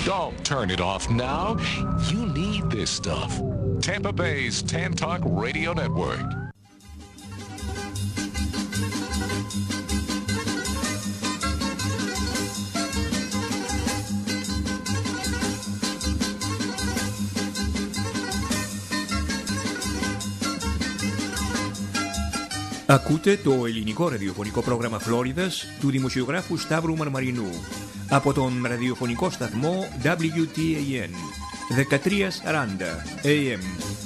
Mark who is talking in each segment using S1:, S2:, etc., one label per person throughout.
S1: Don't turn it off now. You need this stuff. Tampa Bay's Tan Talk Radio Network.
S2: Ακούτε το ελληνικό ραδιοφωνικό πρόγραμμα Φλόριδας του δημοσιογράφου Σταύρου Μαρμαρινού από τον ραδιοφωνικό σταθμό WTAN 1340 AM.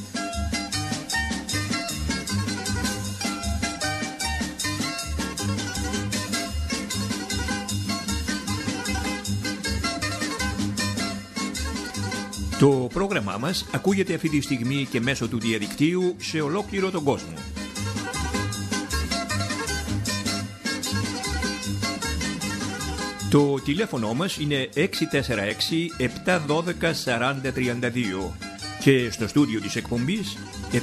S2: Το πρόγραμμά μας ακούγεται αυτή τη στιγμή και μέσω του διαδικτύου σε ολόκληρο τον κόσμο. Το τηλέφωνο μας είναι 646-712-4032 και στο στούντιο της εκπομπής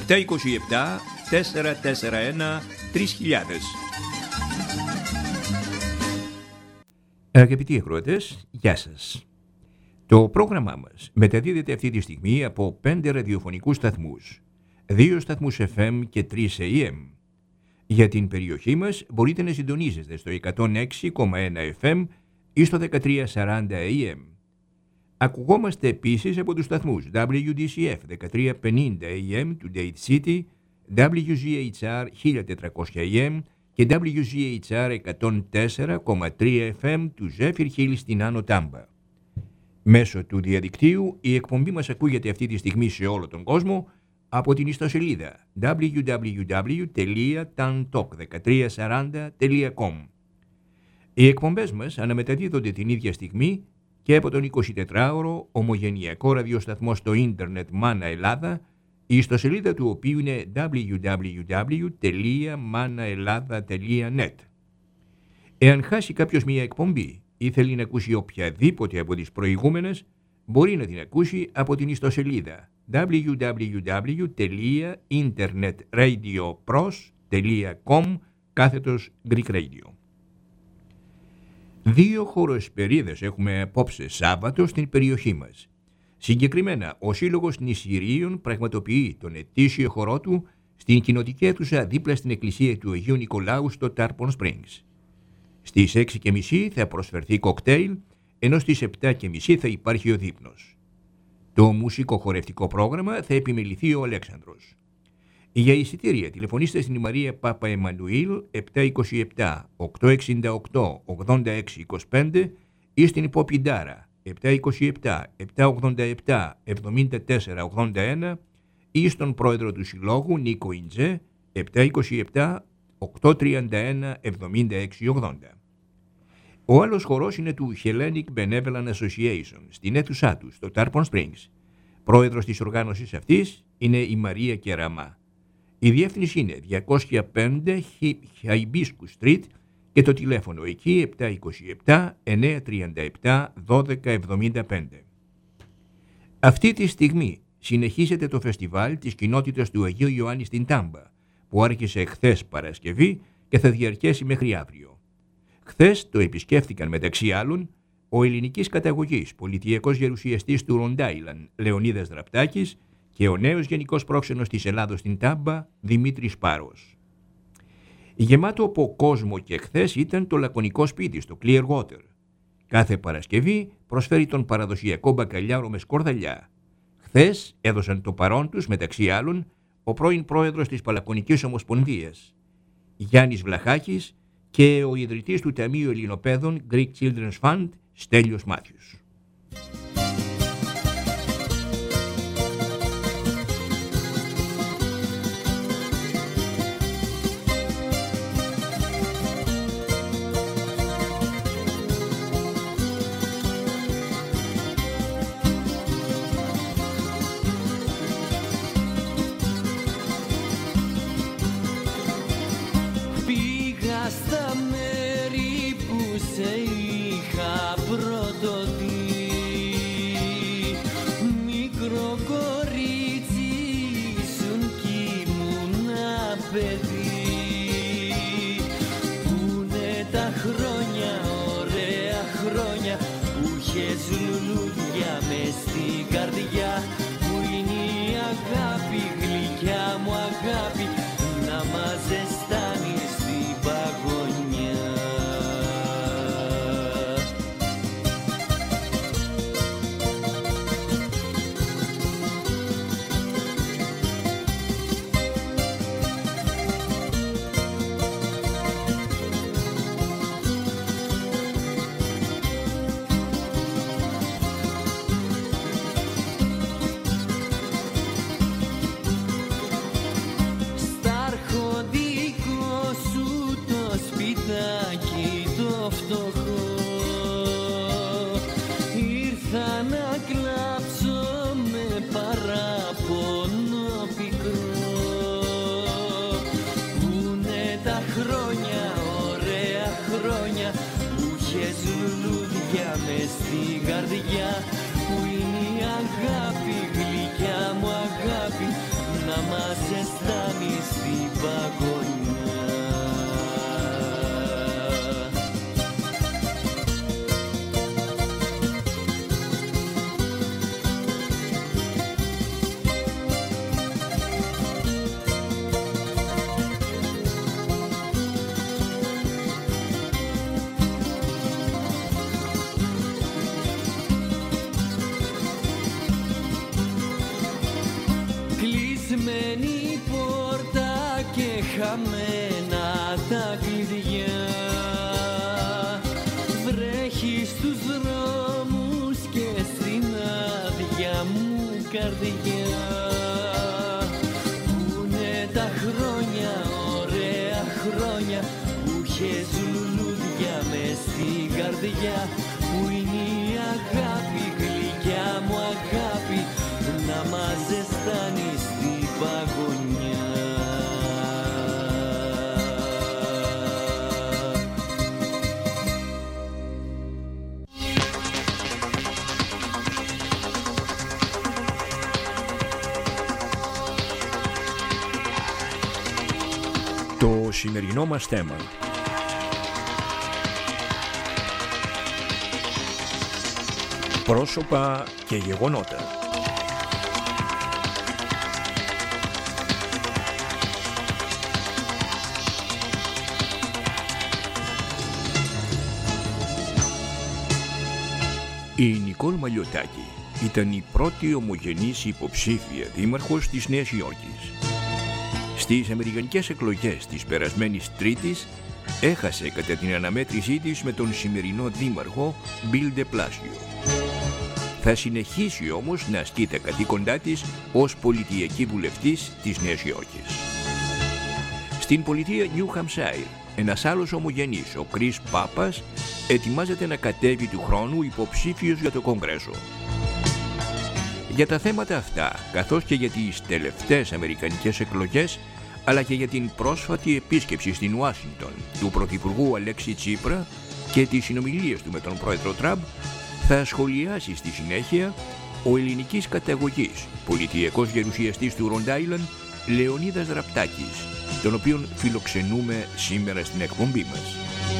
S2: 727-441-3000. Αγαπητοί ακροατές, γεια σας. Το πρόγραμμά μας μεταδίδεται αυτή τη στιγμή από 5 ραδιοφωνικούς σταθμούς, 2 σταθμούς FM και 3 AM. Για την περιοχή μας μπορείτε να συντονίζεστε στο 106,1 FM ή στο 1340 AM. Ακουγόμαστε επίσης από τους σταθμούς WDCF 1350 AM του Dade City, WGHR 1400 AM και WGHR 104,3 FM του Zephyr Hill στην Άνω Τάμπα. Μέσω του διαδικτύου η εκπομπή μας ακούγεται αυτή τη στιγμή σε όλο τον κόσμο από την ιστοσελίδα www.tantalk1340.com. Οι εκπομπές μας αναμεταδίδονται την ίδια στιγμή και από τον 24ωρο ομογενειακό ραδιοσταθμό στο ίντερνετ Μάνα Ελλάδα, η ιστοσελίδα του οποίου είναι www.manaelada.net. Εάν χάσει κάποιος μια εκπομπή ή θέλει να ακούσει οποιαδήποτε από τις προηγούμενες, μπορεί να την ακούσει από την ιστοσελίδα www.internetradioPros.com/Greek Radio. 2 χωροεσπερίδες έχουμε απόψε Σάββατο στην περιοχή μας. Συγκεκριμένα, ο Σύλλογος Νησιρίων πραγματοποιεί τον ετήσιο χορό του στην κοινοτική αίθουσα δίπλα στην εκκλησία του Αγίου Νικολάου στο Tarpon Springs. Στις 6:30 θα προσφερθεί κοκτέιλ, ενώ στις 7:30 θα υπάρχει ο δείπνος. Το μουσικο-χορευτικό πρόγραμμα θα επιμεληθεί ο Αλέξανδρος. Για εισιτήρια τηλεφωνήστε στην Μαρία Πάπα Εμμανουήλ 727-868-8625 ή στην Υποπιντάρα 727-787-7481 ή στον πρόεδρο του Συλλόγου Νίκο Ιντζέ 727-831-7680. Ο άλλος χορός είναι του Hellenic Benevolent Association στην αίθουσά του στο Tarpon Springs. Πρόεδρος της οργάνωσης αυτής είναι η Μαρία Κεραμά. Η διεύθυνση είναι 205 Hibiscus Street και το τηλέφωνο εκεί 727-937-1275. Αυτή τη στιγμή συνεχίζεται το φεστιβάλ της κοινότητας του Αγίου Ιωάννη στην Τάμπα, που άρχισε χθες Παρασκευή και θα διαρκέσει μέχρι αύριο. Χθες το επισκέφθηκαν μεταξύ άλλων ο ελληνικής καταγωγής πολιτιακός γερουσιαστής του Ροντάιλαν Λεωνίδας Δραπτάκης και ο νέος γενικός πρόξενος της Ελλάδος στην Τάμπα Δημήτρης Πάρος. Γεμάτο από κόσμο και χθες ήταν το λακωνικό σπίτι στο Clearwater. Κάθε Παρασκευή προσφέρει τον παραδοσιακό μπακαλιάρο με σκορδαλιά. Χθες έδωσαν το παρόν τους μεταξύ άλλων ο πρώην πρόεδρος της Παλακωνικής Ομοσπονδίας Γιάννης Βλαχάκης και ο ιδρυτής του Ταμείου Ελληνοπαίδων Greek Children's Fund Στέλιος Μάθιος.
S3: Στα μέρη που σε είχα πρωτοδεί σαν να κλάψω με παράπονο πικρό. Πούνε τα χρόνια, ωραία χρόνια, που είχες λουλούδια μες στην καρδιά, που είναι η αγάπη, γλυκιά μου αγάπη, να μας ζεστάνει στην παγωνιά. Κλεισμένη πόρτα και χαμένα τα κλειδιά, βρέχει στους δρόμους και στην άδεια μου καρδιά. Πούνε τα χρόνια, ωραία χρόνια, που είχες λουλούδια μες στην καρδιά, που είναι η αγάπη, γλυκιά μου αγάπη, να μας ζεστάνει στην παγωνιά.
S2: Το σημερινό μας θέμα. Πρόσωπα και γεγονότα. Η Νικόλ Μαλιωτάκη ήταν η πρώτη ομογενής υποψήφια δήμαρχος της Νέας Υόρκης. Στις αμερικανικές εκλογές της περασμένης Τρίτης έχασε κατά την αναμέτρησή της με τον σημερινό δήμαρχο Bill de Blasio. Θα συνεχίσει όμως να ασκεί τα καθήκοντά της ως πολιτιακή βουλευτής της Νέας Υόρκης. Στην πολιτεία New Hampshire, ένας άλλος ομογενής, ο Chris Pappas, ετοιμάζεται να κατέβει του χρόνου υποψήφιος για το Κογκρέσο. Για τα θέματα αυτά, καθώς και για τις τελευταίες αμερικανικές εκλογές, αλλά και για την πρόσφατη επίσκεψη στην Ουάσιγκτον του Πρωθυπουργού Αλέξη Τσίπρα και τις συνομιλίες του με τον Πρόεδρο Τραμπ, θα σχολιάσει στη συνέχεια ο ελληνικής καταγωγής πολιτιακός γερουσιαστής του Ροντ Άιλαντ, Λεωνίδας Ραπτάκης, τον οποίον φιλοξενούμε σήμερα στην εκπομπή μας.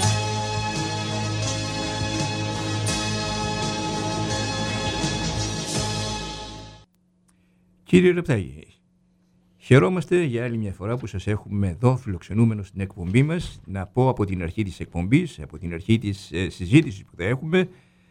S2: Κύριε Ραπτάκη, χαιρόμαστε για άλλη μια φορά που σας έχουμε εδώ φιλοξενούμενο στην εκπομπή μας. Να πω από την αρχή της εκπομπής, από την αρχή της συζήτησης που θα έχουμε,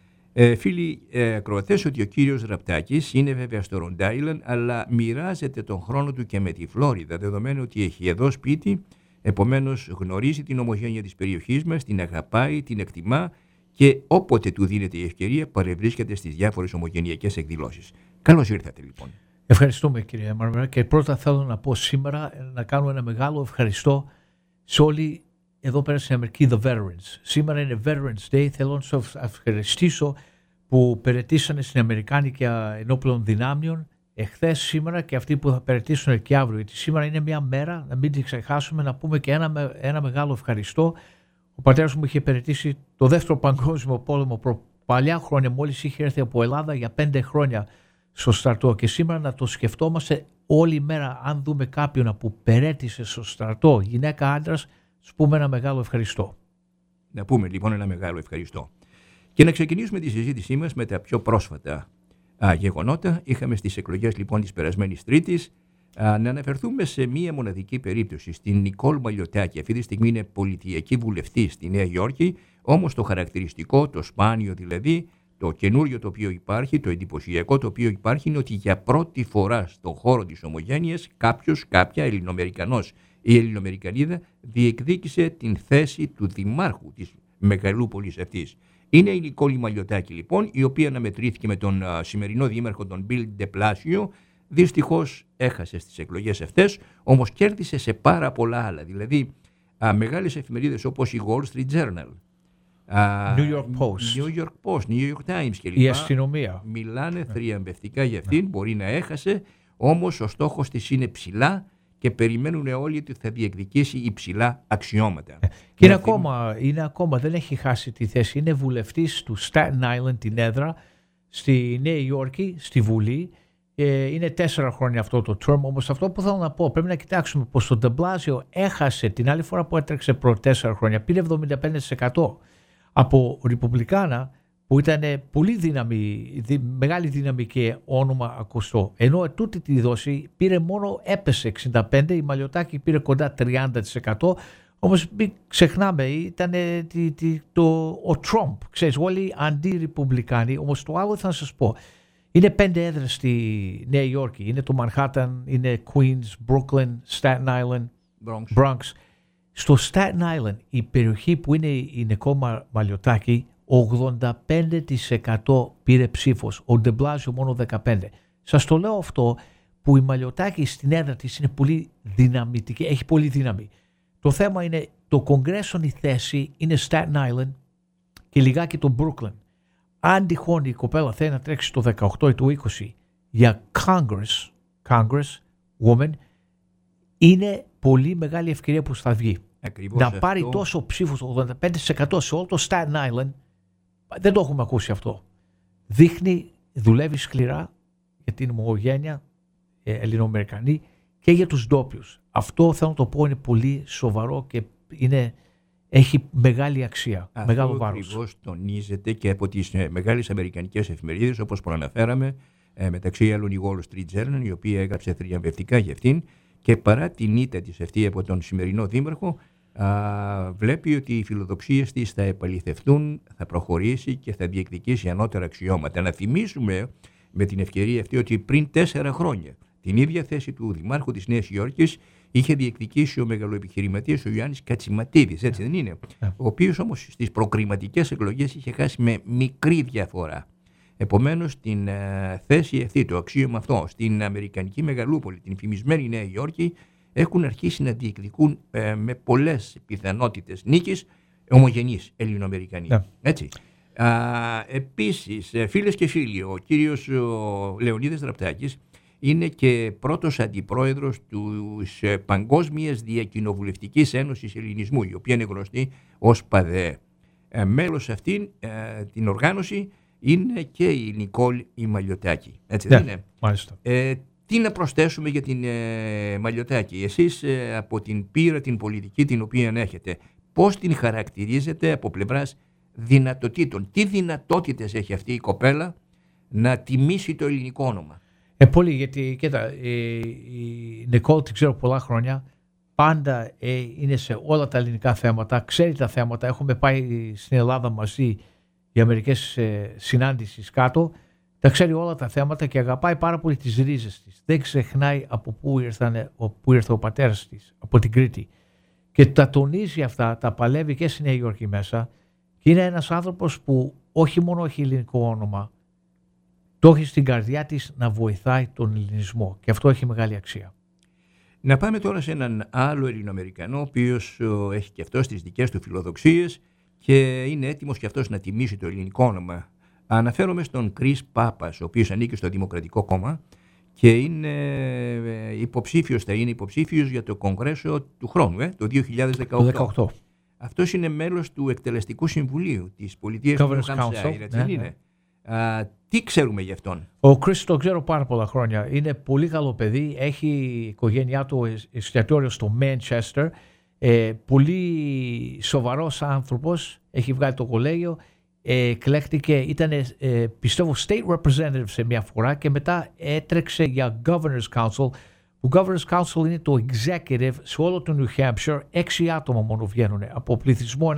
S2: φίλοι ακροατές, ότι ο κύριος Ραπτάκης είναι βέβαια στο Ροντ Άιλαντ, αλλά μοιράζεται τον χρόνο του και με τη Φλόριδα, δεδομένου ότι έχει εδώ σπίτι, επομένως γνωρίζει την ομογένεια της περιοχής μας, την αγαπάει, την εκτιμά και όποτε του δίνεται η ευκαιρία παρευρίσκεται στις διάφορες ομογενειακές εκδηλώσεις. Καλώς ήρθατε λοιπόν.
S4: Ευχαριστούμε κύριε Μαρμέρα, και πρώτα θέλω να πω σήμερα να κάνω ένα μεγάλο ευχαριστώ σε όλοι εδώ πέρα στην Αμερική, the veterans. Σήμερα είναι Veterans Day, θέλω να σας ευχαριστήσω που περαιτήσανε στην Αμερικάνικη Ενόπλων Δυνάμειων εχθές, σήμερα και αυτοί που θα περαιτήσουν και αύριο. Γιατί σήμερα είναι μια μέρα, να μην τη ξεχάσουμε, να πούμε και ένα μεγάλο ευχαριστώ. Ο πατέρας μου είχε περαιτήσει το δεύτερο παγκόσμιο πόλεμο παλιά χρόνια, μόλις είχε έρθει από Ελλάδα για 5 χρόνια στο στρατό, και σήμερα να το σκεφτόμαστε όλη μέρα. Αν δούμε κάποιον που περέτησε στο στρατό, γυναίκα, άντρας, τους πούμε ένα μεγάλο ευχαριστώ.
S2: Να πούμε λοιπόν ένα μεγάλο ευχαριστώ. Και να ξεκινήσουμε τη συζήτησή μας με τα πιο πρόσφατα γεγονότα. Είχαμε στις εκλογές λοιπόν της περασμένης Τρίτης. Να αναφερθούμε σε μία μοναδική περίπτωση, στην Νικόλ Μαλιωτάκη. Αυτή τη στιγμή είναι πολιτιακή βουλευτή στη Νέα Υόρκη, όμως το χαρακτηριστικό, το σπάνιο δηλαδή, το καινούριο το οποίο υπάρχει, το εντυπωσιακό το οποίο υπάρχει, είναι ότι για πρώτη φορά στον χώρο της ομογένειας κάποια Ελληνοαμερικανός ή Ελληνοαμερικανίδα διεκδίκησε την θέση του δημάρχου της μεγαλούπολης αυτής. Είναι η Νικόλ Μαλιωτάκη λοιπόν, η οποία αναμετρήθηκε με τον σημερινό δήμαρχο, τον Bill de Blasio. Δυστυχώς έχασε στις εκλογές αυτές, όμως κέρδισε σε πάρα πολλά άλλα. Δηλαδή μεγάλες εφημερίδες όπως η Wall Street Journal,
S4: New York Post.
S2: New York Post, New York Times κλπ.
S4: Η αστυνομία.
S2: Μιλάνε θριαμβευτικά για αυτήν, μπορεί να έχασε, όμως ο στόχος της είναι ψηλά και περιμένουν όλοι ότι θα διεκδικήσει υψηλά αξιώματα.
S4: Και είναι ακόμα, δεν έχει χάσει τη θέση. Είναι βουλευτής του Staten Island, την έδρα, στη Νέα Υόρκη, στη Βουλή. Είναι 4 χρόνια αυτό το term, όμως αυτό που θέλω να πω, πρέπει να κοιτάξουμε πως το De Blasio έχασε την άλλη φορά που έτρεξε προ 4 χρόνια, πήρε 75% από Ρεπουμπλικάνα που ήταν πολύ μεγάλη δύναμη και όνομα ακουστό. Ενώ ετούτη τη δόση έπεσε 65%, η Μαλιωτάκη πήρε κοντά 30%. Όμως μην ξεχνάμε, ήταν ο Trump, ξέρεις, όλοι αντί-ρεπουμπλικάνοι. Όμως το άλλο θα σας πω, είναι 5 έδρες στη Νέα Υόρκη, είναι το Manhattan, είναι Queens, Brooklyn, Staten Island, Bronx. Στο Staten Island, η περιοχή που είναι η Νεκό Μαλιωτάκη, 85% πήρε ψήφος, ο De Blasio μόνο 15%. Σας το λέω αυτό που η Μαλιωτάκη στην έδρα της είναι πολύ δυναμητική, έχει πολύ δύναμη. Το θέμα είναι το Κογκρέσο, η θέση είναι Staten Island και λιγάκι το Brooklyn. Αν τυχόν η κοπέλα θέλει να τρέξει το 18 ή το 20 για Congress woman, είναι πολύ μεγάλη ευκαιρία που θα βγει.
S2: Ακριβώς
S4: να
S2: αυτό.
S4: Πάρει τόσο ψήφους, 85% σε όλο το Staten Island, δεν το έχουμε ακούσει αυτό. Δείχνει, δουλεύει σκληρά για την ομογένεια Ελληνοαμερικανή και για τους ντόπιους. Αυτό θέλω να το πω είναι πολύ σοβαρό και έχει μεγάλη αξία, μεγάλο βάρος. Αυτό
S2: ακριβώς τονίζεται και από τις μεγάλες αμερικανικές εφημερίδες, όπως προαναφέραμε, μεταξύ άλλων η Wall Street Journal, η οποία έγραψε θριαμβευτικά για αυτήν, και παρά την ήττα της αυτή από τον σημερινό δήμαρχο, βλέπει ότι οι φιλοδοξίες της θα επαληθευτούν, θα προχωρήσει και θα διεκδικήσει ανώτερα αξιώματα. Να θυμίσουμε με την ευκαιρία αυτή ότι πριν 4 χρόνια την ίδια θέση του Δημάρχου της Νέας Υόρκης είχε διεκδικήσει ο μεγαλοεπιχειρηματίας ο Ιωάννης Κατσιματίδης, έτσι δεν είναι? Ο οποίος όμως στις προκριματικές εκλογές είχε χάσει με μικρή διαφορά. Επομένως την θέση αυτή, το αξίωμα αυτό, στην Αμερικανική μεγαλούπολη, την φημισμένη Νέα Υόρκη, έχουν αρχίσει να διεκδικούν με πολλές πιθανότητες νίκης ομογενείς Ελληνοαμερικανοί. Έτσι. Επίσης, φίλες και φίλοι, ο κύριος Λεωνίδας Ραπτάκης είναι και πρώτος αντιπρόεδρος της Παγκόσμιας Διακοινοβουλευτικής Ένωσης Ελληνισμού, η οποία είναι γνωστή ως ΠΑΔΕ. Μέλος σε αυτήν την οργάνωση είναι και η Νικόλ η Μαλιωτάκη. Έτσι δεν είναι?
S4: Μάλιστα.
S2: Τι να προσθέσουμε για την Μαλιωτάκη? Εσείς από την πείρα την πολιτική την οποία έχετε, πώς την χαρακτηρίζετε από πλευράς δυνατοτήτων? Τι δυνατότητες έχει αυτή η κοπέλα να τιμήσει το ελληνικό όνομα?
S4: Πολύ, γιατί κοίτα, η Νικόλ την ξέρω πολλά χρόνια, πάντα είναι σε όλα τα ελληνικά θέματα, ξέρει τα θέματα, έχουμε πάει στην Ελλάδα μαζί για μερικές συνάντησεις κάτω, τα ξέρει όλα τα θέματα και αγαπάει πάρα πολύ τις ρίζες της. Δεν ξεχνάει από πού ήρθε ο πατέρας της, από την Κρήτη. Και τα τονίζει αυτά, τα παλεύει και στη Νέα Υόρκη μέσα και είναι ένας άνθρωπος που όχι μόνο έχει ελληνικό όνομα, το έχει στην καρδιά της να βοηθάει τον ελληνισμό και αυτό έχει μεγάλη αξία.
S2: Να πάμε τώρα σε έναν άλλο Ελληνοαμερικανό, ο οποίος έχει και αυτός τις δικές του φιλοδοξίες και είναι έτοιμος και αυτός να τιμήσει το ελληνικό όνομα. Αναφέρομαι στον Κρίς Πάπας, ο οποίος ανήκει στο Δημοκρατικό Κόμμα και είναι υποψήφιος για το Κογκρέσο του χρόνου, το 2018. Αυτός είναι μέλος του Εκτελεστικού Συμβουλίου της Πολιτείας του Χαμψάιρ, έτσι δεν είναι? Τι ξέρουμε γι' αυτόν?
S4: Ο Κρίς το ξέρω πάρα πολλά χρόνια. Είναι πολύ καλό παιδί. Έχει η οικογένειά του εστιατόριο στο Μάντσεστερ. Πολύ σοβαρός άνθρωπος. Έχει βγάλει το κολέγιο. Εκλέχτηκε, ήταν πιστεύω State Representative σε μια φορά και μετά έτρεξε για Governor's Council. Το Governor's Council είναι το executive σε όλο το New Hampshire. 6 άτομα μόνο βγαίνουν από πληθυσμό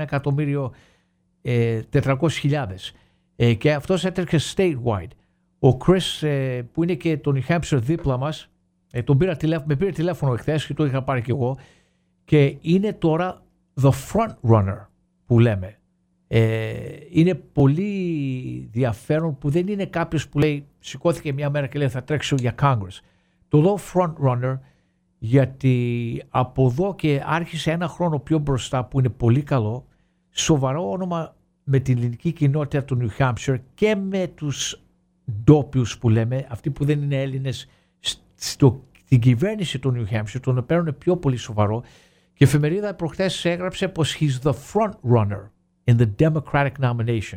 S4: 1.400.000. Και αυτός έτρεξε statewide. Ο Chris που είναι και το New Hampshire δίπλα μας, με πήρε τηλέφωνο εχθές και το είχα πάρει κι εγώ και είναι τώρα the front runner που λέμε. Είναι πολύ ενδιαφέρον που δεν είναι κάποιος που λέει σηκώθηκε μια μέρα και λέει θα τρέξω για Congress. Το λέω front runner γιατί από εδώ και άρχισε ένα χρόνο πιο μπροστά που είναι πολύ καλό, σοβαρό όνομα με την ελληνική κοινότητα του New Hampshire και με τους ντόπιους που λέμε, αυτοί που δεν είναι Έλληνες, στην κυβέρνηση του New Hampshire, τον παίρνουν πιο πολύ σοβαρό. Και η εφημερίδα προχθές έγραψε πως he's the front runner in the Democratic nomination.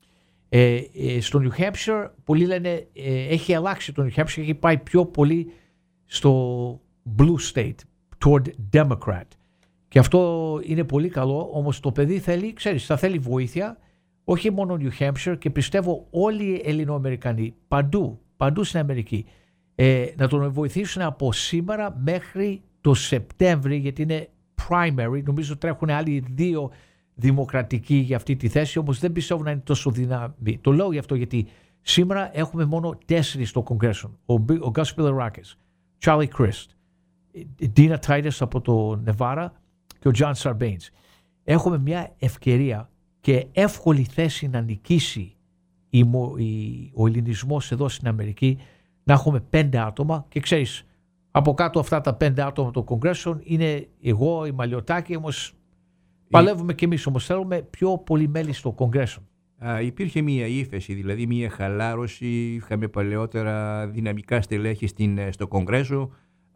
S4: Στο New Hampshire, πολλοί λένε, έχει αλλάξει το New Hampshire, έχει πάει πιο πολύ στο blue state, toward Democrat. Και αυτό είναι πολύ καλό, όμως το παιδί θέλει, ξέρεις, θα θέλει βοήθεια, όχι μόνο New Hampshire, και πιστεύω όλοι οι Ελληνοαμερικανοί, παντού στην Αμερική, να τον βοηθήσουν από σήμερα μέχρι το Σεπτέμβρη, γιατί είναι primary, νομίζω τρέχουν άλλοι 2 δημοκρατικοί για αυτή τη θέση, όμως δεν πιστεύω να είναι τόσο δυνατή. Το λέω γι' αυτό, γιατί σήμερα έχουμε μόνο 4 στο Κογκρέσο. Ο Gus Bilirakis, Charlie Crist, Dina Titus από το Νεβάρα και ο John Sarbanes. Έχουμε μια ευκαιρία και εύκολη θέση να νικήσει ο ελληνισμός εδώ στην Αμερική, να έχουμε 5 άτομα και ξέρεις, από κάτω αυτά τα 5 άτομα των Κογκρέσων είναι εγώ, η Μαλιωτάκη, όμως παλεύουμε και εμείς, όμως θέλουμε πιο πολύ μέλη στο Κογκρέσο.
S2: Υπήρχε μια ύφεση, δηλαδή μια χαλάρωση. Είχαμε παλαιότερα δυναμικά στελέχη στο Κογκρέσο,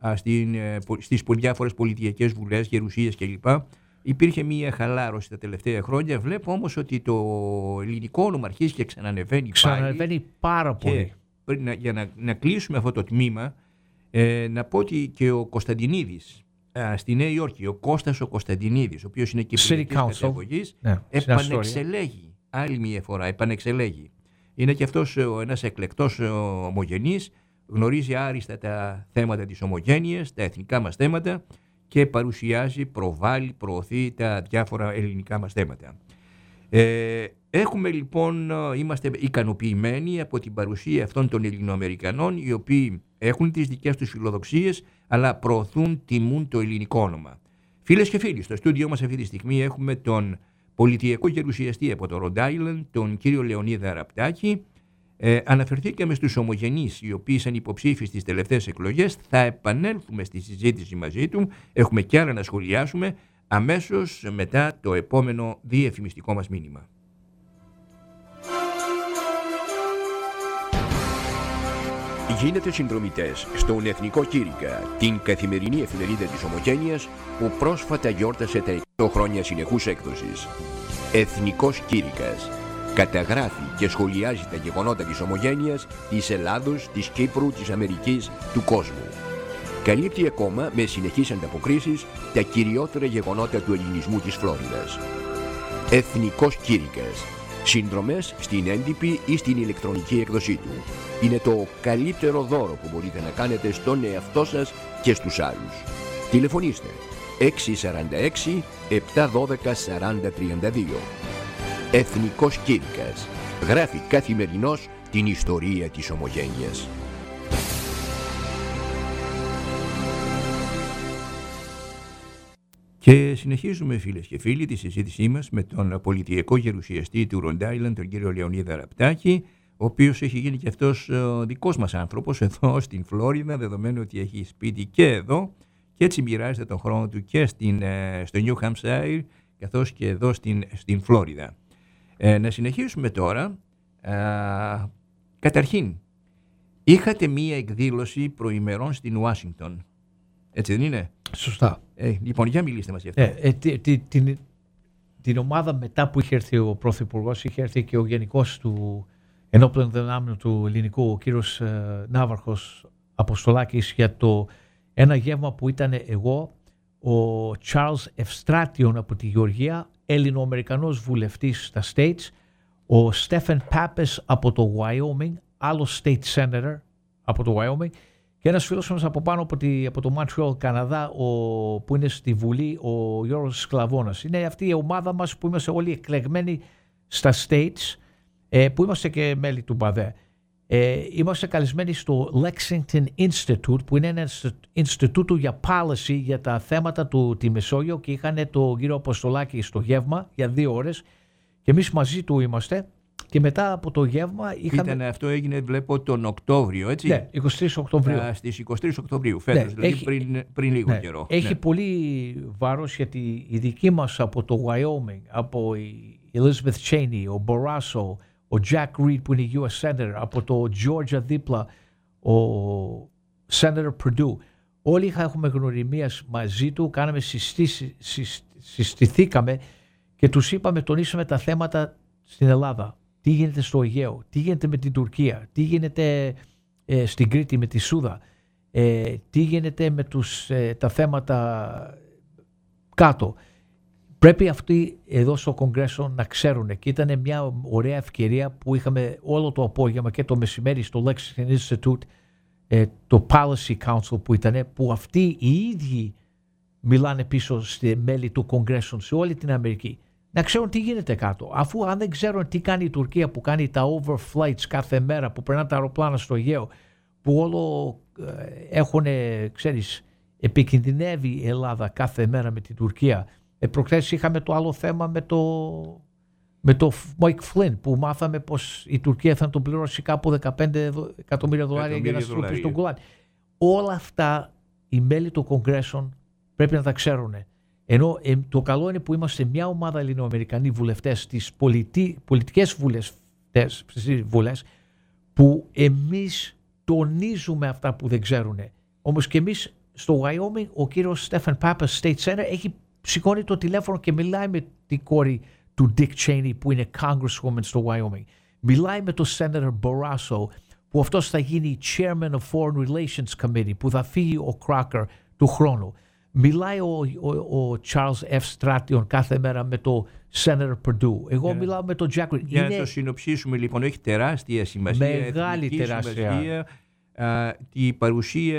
S2: στις διάφορες πολιτικές βουλές, γερουσίες κλπ. Υπήρχε μια χαλάρωση τα τελευταία χρόνια. Βλέπω όμως ότι το ελληνικό όνομα αρχίζει και ξανανεβαίνει
S4: πάρα πολύ.
S2: Για να κλείσουμε αυτό το τμήμα, να πω ότι και ο Κωνσταντινίδης στη Νέα Υόρκη, ο Κώστας ο Κωνσταντινίδης, ο οποίος είναι κυπριακής καταγωγής, επανεξελέγει άλλη μια φορά, επανεξελέγει. Είναι και αυτός ένας εκλεκτός ομογενής, γνωρίζει άριστα τα θέματα της ομογένειας, τα εθνικά μας θέματα και παρουσιάζει, προβάλλει, προωθεί τα διάφορα ελληνικά μας θέματα. Έχουμε λοιπόν, είμαστε ικανοποιημένοι από την παρουσία αυτών των Ελληνοαμερικανών, οι οποίοι έχουν τις δικές τους φιλοδοξίες, αλλά προωθούν, τιμούν το ελληνικό όνομα. Φίλες και φίλοι, στο στούντιό μας αυτή τη στιγμή έχουμε τον πολιτιακό γερουσιαστή από το Rhode Island, τον κύριο Λεωνίδα Ραπτάκη. Αναφερθήκαμε στους ομογενείς οι οποίοι ήταν υποψήφοι στις τελευταίες εκλογές. Θα επανέλθουμε στη συζήτηση μαζί του. Έχουμε κι άλλα να σχολιάσουμε αμέσως μετά το επόμενο διαφημιστικό μας μήνυμα.
S5: Γίνετε συνδρομητές στον Εθνικό Κήρυκα, την καθημερινή εφημερίδα της Ομογένειας που πρόσφατα γιόρτασε τα 100 χρόνια συνεχούς έκδοσης. Εθνικός Κήρυκας καταγράφει και σχολιάζει τα γεγονότα της Ομογένειας, της Ελλάδος, της Κύπρου, της Αμερικής, του κόσμου. Καλύπτει ακόμα με συνεχείς ανταποκρίσεις τα κυριότερα γεγονότα του ελληνισμού της Φλόριδας. Εθνικός Κήρυκας. Συνδρομές στην έντυπη ή στην ηλεκτρονική έκδοσή του. Είναι το καλύτερο δώρο που μπορείτε να κάνετε στον εαυτό σας και στους άλλους. Τηλεφωνήστε 646 712 4032. Εθνικός Κήρυκας. Γράφει καθημερινώς την ιστορία της Ομογένειας.
S2: Και συνεχίζουμε, φίλες και φίλοι, τη συζήτησή μας με τον πολιτιακό γερουσιαστή του Rhode Island, τον κύριο Λεωνίδα Ραπτάκη, ο οποίος έχει γίνει και αυτός δικός μας άνθρωπος εδώ στην Φλόριδα, δεδομένου ότι έχει σπίτι και εδώ, και έτσι μοιράζεται τον χρόνο του και στο New Hampshire, καθώς και εδώ στην Φλόριδα. Να συνεχίσουμε τώρα. Καταρχήν, είχατε μία εκδήλωση προημερών στην Ουάσιγκτον. Έτσι δεν είναι?
S4: Σωστά.
S2: Λοιπόν, για μιλήστε μας γι' αυτό.
S4: Την ομάδα μετά που είχε έρθει ο Πρωθυπουργός, είχε έρθει και ο Γενικός του Ενόπλων Δυνάμεων του Ελληνικού, ο κύριος Ναύαρχος Αποστολάκης, για ένα γεύμα που ήταν εγώ, ο Charles Ευστράτιον από τη Γεωργία, Έλληνο-Αμερικανός βουλευτής στα States, ο Στέφεν Πάπες από το Wyoming, άλλος State Senator από το Wyoming, και ένας φίλος μας από πάνω από το Montreal, Καναδά, που είναι στη Βουλή, ο Γιώργος Σκλαβώνας. Είναι αυτή η ομάδα μας που είμαστε όλοι εκλεγμένοι στα States, που είμαστε και μέλη του ΜΠΑΔΕ. Είμαστε καλεσμένοι στο Lexington Institute, που είναι ένα Ινστιτούτο για policy για τα θέματα τη Μεσόγειο, και είχαν τον κύριο Αποστολάκη στο γεύμα για 2 ώρες και εμείς μαζί του είμαστε. Και μετά από το γεύμα είχαμε...
S2: Αυτό έγινε, βλέπω, τον Οκτώβριο, έτσι?
S4: Ναι, 23 Οκτωβρίου.
S2: Στις 23 Οκτωβρίου, φέτος, δηλαδή πριν λίγο καιρό.
S4: Έχει πολύ βάρος, γιατί οι δικοί μας από το Wyoming, από η Elizabeth Cheney, ο Barrasso, ο Jack Reed που είναι US Senator, από το Georgia δίπλα ο Senator Perdue. Όλοι έχουμε γνωριμίες μαζί του, κάναμε συστηθήκαμε και τους είπαμε, τονίσαμε τα θέματα στην Ελλάδα. Τι γίνεται στο Αιγαίο, τι γίνεται με την Τουρκία, τι γίνεται στην Κρήτη με τη Σούδα, τι γίνεται με τα θέματα κάτω. Πρέπει αυτοί εδώ στο Κογκρέσο να ξέρουν, και ήταν μια ωραία ευκαιρία που είχαμε όλο το απόγευμα και το μεσημέρι στο Lexington Institute, το Policy Council που ήταν, που αυτοί οι ίδιοι μιλάνε πίσω στη μέλη του Κογκρέσου σε όλη την Αμερική. Να ξέρουν τι γίνεται κάτω. Αφού αν δεν ξέρουν τι κάνει η Τουρκία που κάνει τα overflights κάθε μέρα, που περνάνε τα αεροπλάνα στο Αιγαίο, που όλο έχουν, ξέρεις, επικινδυνεύει η Ελλάδα κάθε μέρα με την Τουρκία. Προχθές είχαμε το άλλο θέμα με το Mike Flynn, που μάθαμε πως η Τουρκία θα τον πληρώσει κάπου $15 εκατομμύρια για να στροπεί στον Γκολάν. Όλα αυτά οι μέλη των Κογκρέσων πρέπει να τα ξέρουν. Ενώ το καλό είναι που είμαστε μια ομάδα Ελληνοαμερικανοί βουλευτές στις πολιτικές βουλές, που εμείς τονίζουμε αυτά που δεν ξέρουν. Όμως και εμείς στο Wyoming, ο κύριος Stephen Pappas, State Senator, έχει σηκώνει το τηλέφωνο και μιλάει με την κόρη του Dick Cheney που είναι Congresswoman στο Wyoming. Μιλάει με τον Senator Barrasso που αυτός θα γίνει Chairman of Foreign Relations Committee, που θα φύγει ο Crocker του χρόνου. Μιλάει ο Charles F. Stratton κάθε μέρα με τον Senator Perdue. Εγώ μιλάω με τον Jack Reed.
S2: Για να το συνοψίσουμε λοιπόν, έχει τεράστια σημασία.
S4: Μεγάλη τεράστια
S2: σημασία η παρουσία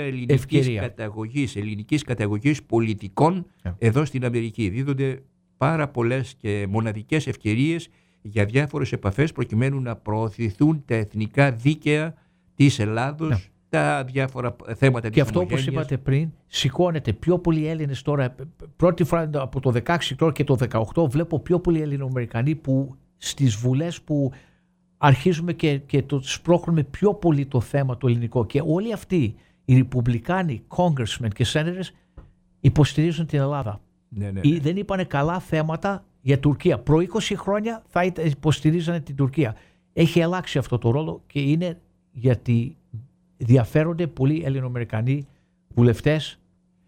S2: ελληνικής καταγωγής πολιτικών εδώ στην Αμερική. Δίδονται πάρα πολλές και μοναδικές ευκαιρίες για διάφορες επαφές προκειμένου να προωθηθούν τα εθνικά δίκαια της Ελλάδος, τα διάφορα θέματα της ομογένειας.
S4: Και αυτό, όπως είπατε πριν, σηκώνεται πιο πολλοί Έλληνες τώρα. Πρώτη φορά από το 16 τώρα και το 18 βλέπω πιο πολλοί Ελληνοαμερικανοί που στις βουλές που αρχίζουμε και το σπρώχνουμε πιο πολύ το θέμα το ελληνικό. Και όλοι αυτοί οι Ρεπουμπλικάνοι, Congressmen και Senators υποστηρίζουν την Ελλάδα.
S2: Ναι.
S4: Δεν είπανε καλά θέματα για Τουρκία. Προ 20 χρόνια θα υποστηρίζανε την Τουρκία. Έχει αλλάξει αυτό το ρόλο και είναι γιατί διαφέρονται πολλοί Ελληνοαμερικανοί βουλευτές.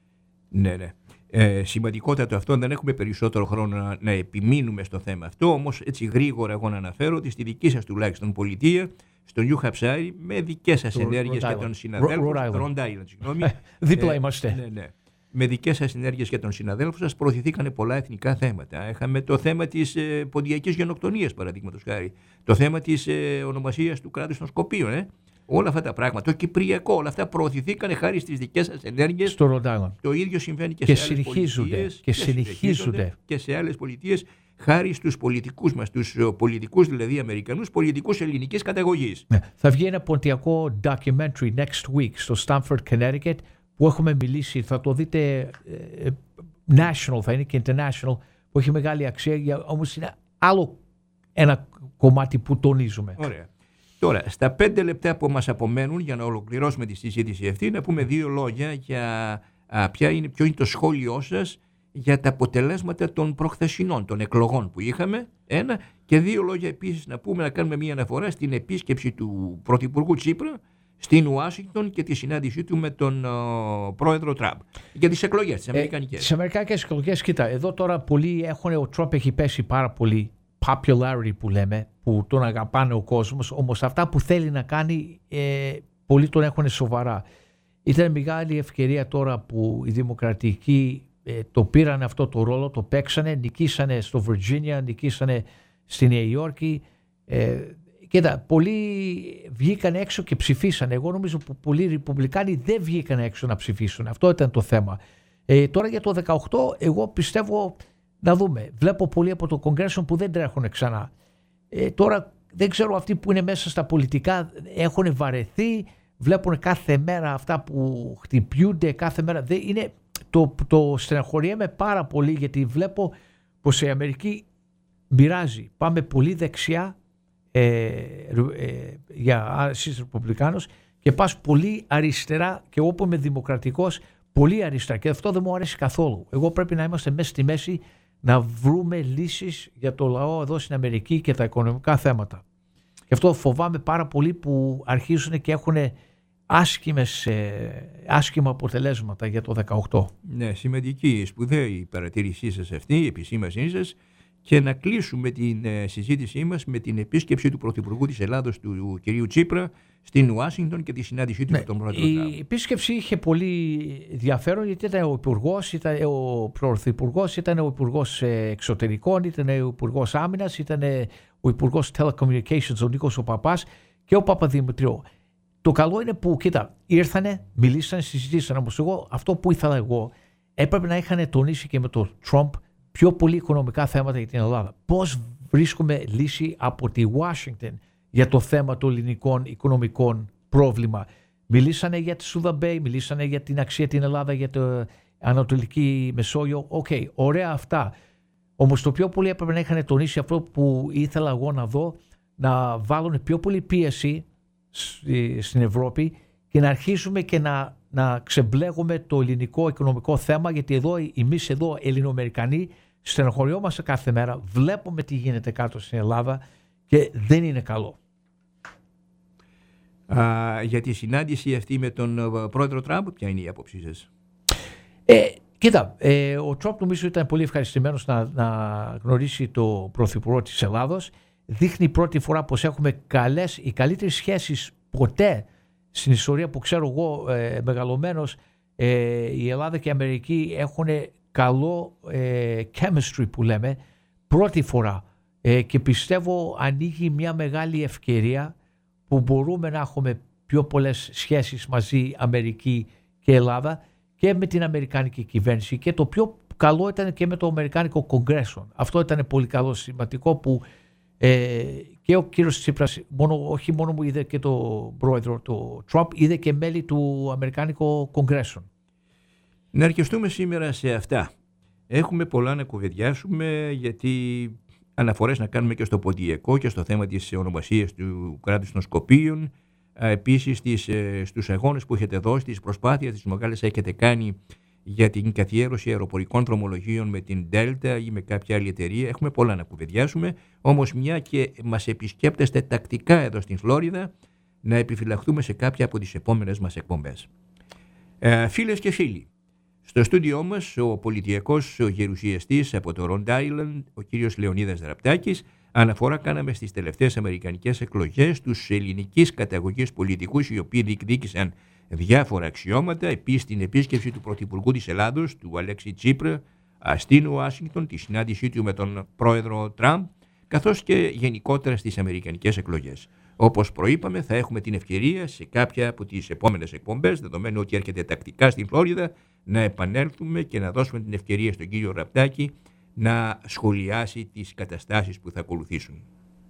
S2: Ναι. Σημαντικότατο αυτό, δεν έχουμε περισσότερο χρόνο να επιμείνουμε στο θέμα αυτό, όμως έτσι γρήγορα εγώ να αναφέρω ότι στη δική σας τουλάχιστον πολιτεία, στο Νιου Χαμψάιρ, με δικές σας ενέργειες και των συναδέλφων, Rhode Island, συγγνώμη.
S4: Δίπλα είμαστε.
S2: Ναι. Με δικές σας ενέργειες και των συναδέλφων σας προωθηθήκανε πολλά εθνικά θέματα. Είχαμε το θέμα της ποντιακής γενοκτονίας, παραδείγματος χάρη, το θέμα της ονομασίας του κράτους των Σκοπίων. Όλα αυτά τα πράγματα, το Κυπριακό, όλα αυτά προωθηθήκαν χάρη στις δικές σας ενέργειες.
S4: Στο Rhode Island.
S2: Το ίδιο συμβαίνει και σε άλλες πολιτείες.
S4: Και συνεχίζονται.
S2: Και σε άλλες πολιτείες, χάρη στους πολιτικούς μας, τους πολιτικούς δηλαδή Αμερικανούς, πολιτικούς ελληνικής καταγωγής.
S4: Θα βγει ένα ποντιακό documentary next week στο Stamford, Connecticut, που έχουμε μιλήσει, θα το δείτε national, θα είναι και international, που έχει μεγάλη αξία, όμως είναι άλλο ένα κομμάτι που τονίζουμε.
S2: Ωραία. Τώρα, στα 5 λεπτά που μας απομένουν για να ολοκληρώσουμε τη συζήτηση αυτή, να πούμε 2 λόγια για ποιο είναι το σχόλιο σας για τα αποτελέσματα των προχθεσινών, των εκλογών που είχαμε, ένα, και 2 λόγια επίσης να κάνουμε μια αναφορά στην επίσκεψη του Πρωθυπουργού Τσίπρα στην Ουάσιγκτον και τη συνάντησή του με τον πρόεδρο Τραμπ για τις εκλογές, τις αμερικανικές.
S4: Τις αμερικανικές εκλογές, κοίτα, εδώ τώρα πολλοί ο Τραμπ έχει πέσει πάρα πολύ popularity που λέμε, που τον αγαπάνε ο κόσμος, όμως αυτά που θέλει να κάνει πολλοί τον έχουν σοβαρά. Ήταν μεγάλη ευκαιρία τώρα που οι δημοκρατικοί το πήραν αυτό το ρόλο, το παίξανε, νικήσανε στο Virginia, νικήσανε στη Νέα Υόρκη. Κοίτα, πολλοί βγήκαν έξω και ψηφίσανε. Εγώ νομίζω που πολλοί Ρεπουμπλικάνοι δεν βγήκαν έξω να ψηφίσουν. Αυτό ήταν το θέμα. Τώρα για το 18 εγώ πιστεύω να δούμε. Βλέπω πολλοί από το Κογκρέσο που δεν τρέχουν ξανά. Τώρα δεν ξέρω, αυτοί που είναι μέσα στα πολιτικά έχουν βαρεθεί, βλέπουν κάθε μέρα αυτά που χτυπιούνται κάθε μέρα. Το στεναχωριέμαι πάρα πολύ, γιατί βλέπω πως η Αμερική μοιράζει. Πάμε πολύ δεξιά για εσείς Ρεπουμπλικάνους και πας πολύ αριστερά, και εγώ που είμαι δημοκρατικός πολύ αριστερά, και αυτό δεν μου αρέσει καθόλου. Εγώ πρέπει να είμαστε μέσα στη μέση, να βρούμε λύσεις για το λαό εδώ στην Αμερική και τα οικονομικά θέματα. Γι' αυτό φοβάμαι πάρα πολύ που αρχίζουν και έχουν άσχημα αποτελέσματα για το 18.
S2: Ναι, σημαντική, σπουδαία η παρατήρησή σας αυτή, η επισήμασή σας, και να κλείσουμε την συζήτησή μας με την επίσκεψη του Πρωθυπουργού της Ελλάδος, του κυρίου Τσίπρα, στην Ουάσιγκτον και τη συνάντησή του με τον πρόεδρο Τραμπ.
S4: Η επίσκεψη είχε πολύ ενδιαφέρον, γιατί ήταν ο Υπουργός, ήταν ο Πρωθυπουργός, ήταν ο Υπουργός Εξωτερικών, ήταν ο Υπουργός Άμυνας, ήταν ο Υπουργός Telecommunications, ο Νίκος ο Παπάς και ο Παπαδημητριού. Το καλό είναι που, κοίτα, ήρθανε, μιλήσανε, συζητήσανε. Όμως αυτό που ήθελα εγώ, έπρεπε να είχαν τονίσει και με τον Τραμπ πιο πολύ οικονομικά θέματα για την Ελλάδα. Πώς βρίσκουμε λύση από τη Washington για το θέμα των ελληνικών οικονομικών πρόβλημα. Μιλήσανε για τη Σούδα Bay, μιλήσανε για την αξία την Ελλάδα, για το Ανατολική Μεσόγειο. Οκ, ωραία αυτά. Όμως το πιο πολύ έπρεπε να είχαν τονίσει αυτό που ήθελα εγώ να δω, να βάλουν πιο πολύ πίεση στην Ευρώπη και να αρχίσουμε και να ξεμπλέγουμε το ελληνικό οικονομικό θέμα, γιατί εμείς εδώ Ελληνοαμερικανοί στενοχωριόμαστε κάθε μέρα, βλέπουμε τι γίνεται κάτω στην Ελλάδα και δεν είναι καλό.
S2: Για τη συνάντηση αυτή με τον πρόεδρο Τραμπ, ποια είναι η άποψή σας?
S4: Κοίτα, ο Τραμπ νομίζω ήταν πολύ ευχαριστημένος να γνωρίσει το πρωθυπουργό της Ελλάδος. Δείχνει πρώτη φορά πως έχουμε οι καλύτερες σχέσεις ποτέ στην ιστορία που ξέρω εγώ μεγαλωμένος. Η Ελλάδα και η Αμερική έχουν καλό chemistry που λέμε πρώτη φορά και πιστεύω ανοίγει μια μεγάλη ευκαιρία που μπορούμε να έχουμε πιο πολλές σχέσεις μαζί Αμερική και Ελλάδα και με την Αμερικάνικη κυβέρνηση, και το πιο καλό ήταν και με το Αμερικάνικο Κογκρέσο. Αυτό ήταν πολύ καλό, σημαντικό που και ο κύριος Τσίπρας όχι μόνο μου είδε και το πρόεδρο του Τραμπ, είδε και μέλη του Αμερικάνικου Κογκρέσο.
S2: Να αρκεστούμε σήμερα σε αυτά. Έχουμε πολλά να κουβεντιάσουμε, γιατί αναφορές να κάνουμε και στο ποντιακό και στο θέμα της ονομασίας του κράτους των Σκοπίων. Επίσης στους αγώνες που έχετε δώσει, τις προσπάθειες τις μεγάλες έχετε κάνει για την καθιέρωση αεροπορικών δρομολογίων με την Delta ή με κάποια άλλη εταιρεία. Έχουμε πολλά να κουβεντιάσουμε, όμως μια και μας επισκέπτεστε τακτικά εδώ στην Φλόριδα, να επιφυλαχθούμε σε κάποια από τις επόμενες μας εκπομπές. Φίλες και φίλοι, στο στούντιό μας ο πολιτιακός γερουσιαστής από το Rhode Island, ο κύριος Λεωνίδας Δραπτάκης, αναφορά κάναμε στις τελευταίες αμερικανικές εκλογές τους ελληνικής καταγωγής πολιτικούς οι οποίοι διεκδίκησαν διάφορα αξιώματα. Επίσης την επίσκεψη του Πρωθυπουργού της Ελλάδος, του Αλέξη Τσίπρα, στην Ουάσιγκτον, τη συνάντησή του με τον πρόεδρο Τραμπ, καθώς και γενικότερα στις αμερικανικές εκλογές. Όπως προείπαμε, θα έχουμε την ευκαιρία σε κάποια από τις επόμενες εκπομπές, δεδομένου ότι έρχεται τακτικά στην Φλόριδα, να επανέλθουμε και να δώσουμε την ευκαιρία στον κύριο Ραπτάκη να σχολιάσει τις καταστάσεις που θα ακολουθήσουν.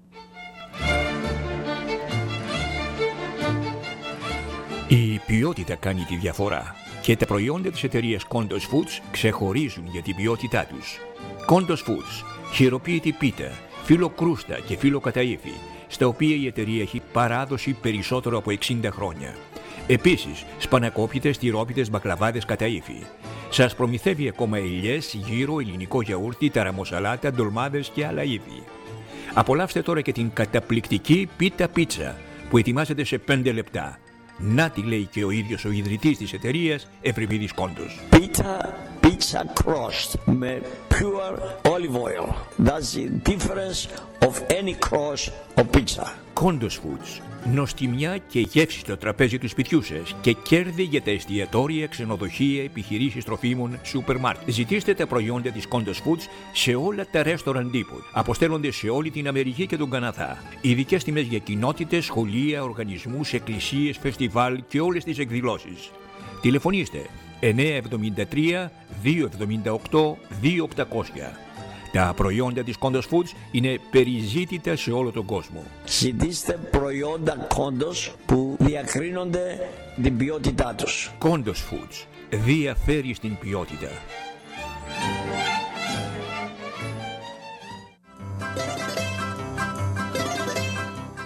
S5: Η ποιότητα κάνει τη διαφορά και τα προϊόντα της εταιρείας Kondos Foods ξεχωρίζουν για την ποιότητά τους. Kondos Foods, χειροποίητη πίτα, φύλλο κρούστα και φύλλο καταΐφι, στα οποία η εταιρεία έχει παράδοση περισσότερο από 60 χρόνια. Επίσης, σπανακόπιτες, τυρόπιτες, μπακλαβάδες καταΐφι. Σας προμηθεύει ακόμα ελιές, γύρο, ελληνικό γιαούρτι, ταραμοσαλάτα, ντολμάδες και άλλα είδη. Απολαύστε τώρα και την καταπληκτική πίτα πίτσα που ετοιμάζεται σε 5 λεπτά. Να τη λέει και ο ίδιος ο ιδρυτής της εταιρείας, Ευρυπίδης Κόντος.
S6: Pizza crust με pure olive oil. That's the difference of any crust of pizza.
S5: Kondos Foods. Νοστιμιά και γεύση στο τραπέζι του σπιτιού σας και κέρδη για τα εστιατόρια, ξενοδοχεία, επιχειρήσεις τροφίμων, σούπερ μάρκετ. Ζητήστε τα προϊόντα της Kondos Foods σε όλα τα restaurant depot. Αποστέλλονται σε όλη την Αμερική και τον Καναδά. Ειδικές τιμές για κοινότητες, σχολεία, οργανισμούς, εκκλησίες, φεστιβάλ και όλες τις εκδηλώσεις. Τηλεφωνήστε 973 278 2800. Τα προϊόντα της Kondos Foods είναι περιζήτητα σε όλο τον κόσμο.
S6: Ζητήστε προϊόντα Kondos που διακρίνονται την ποιότητά τους.
S5: Kondos Foods διαφέρει στην ποιότητα.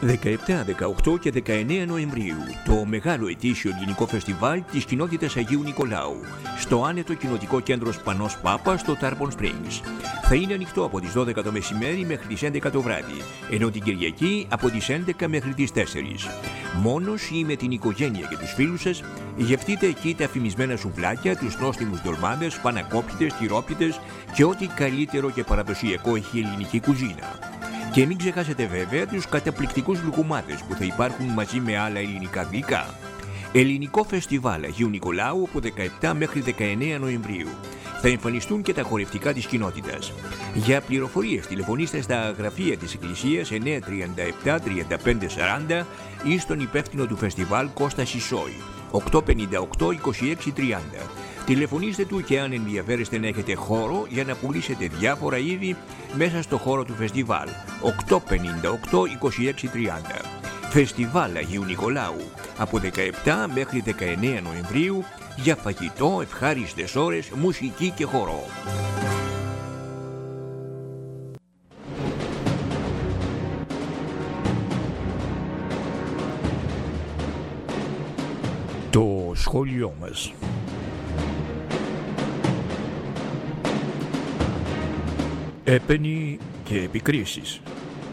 S5: 17, 18 και 19 Νοεμβρίου το μεγάλο ετήσιο ελληνικό φεστιβάλ της κοινότητας Αγίου Νικολάου στο άνετο κοινοτικό κέντρο Σπανός Πάπα στο Tarpon Springs. Θα είναι ανοιχτό από τις 12 το μεσημέρι μέχρι τις 11 το βράδυ, ενώ την Κυριακή από τις 11 μέχρι τις 4. Μόνος ή με την οικογένεια και τους φίλους σας, γευτείτε εκεί τα φημισμένα σουβλάκια, τους νόστιμους ντολμάδες, πανακόπιτες, τυρόπιτες και ό,τι καλύτερο και παραδοσιακό έχει η ελληνική κουζίνα. Και μην ξεχάσετε βέβαια τους καταπληκτικούς λουκουμάδες που θα υπάρχουν μαζί με άλλα ελληνικά γλυκά. Ελληνικό φεστιβάλ Αγίου Νικολάου από 17 μέχρι 19 Νοεμβρίου. Θα εμφανιστούν και τα χορευτικά της κοινότητας. Για πληροφορίες τηλεφωνήστε στα γραφεία της Εκκλησίας 937 35 40 ή στον υπεύθυνο του φεστιβάλ Κώστα Σισόη 858 26 30. Τηλεφωνήστε του και αν ενδιαφέρεστε να έχετε χώρο για να πουλήσετε διάφορα είδη μέσα στο χώρο του φεστιβάλ 858 26 30. Φεστιβάλ Αγίου Νικολάου από 17 μέχρι 19 Νοεμβρίου για φαγητό, ευχάριστες ώρες, μουσική και χορό. Το σχόλιο μας. Έπαινοι και επικρίσεις.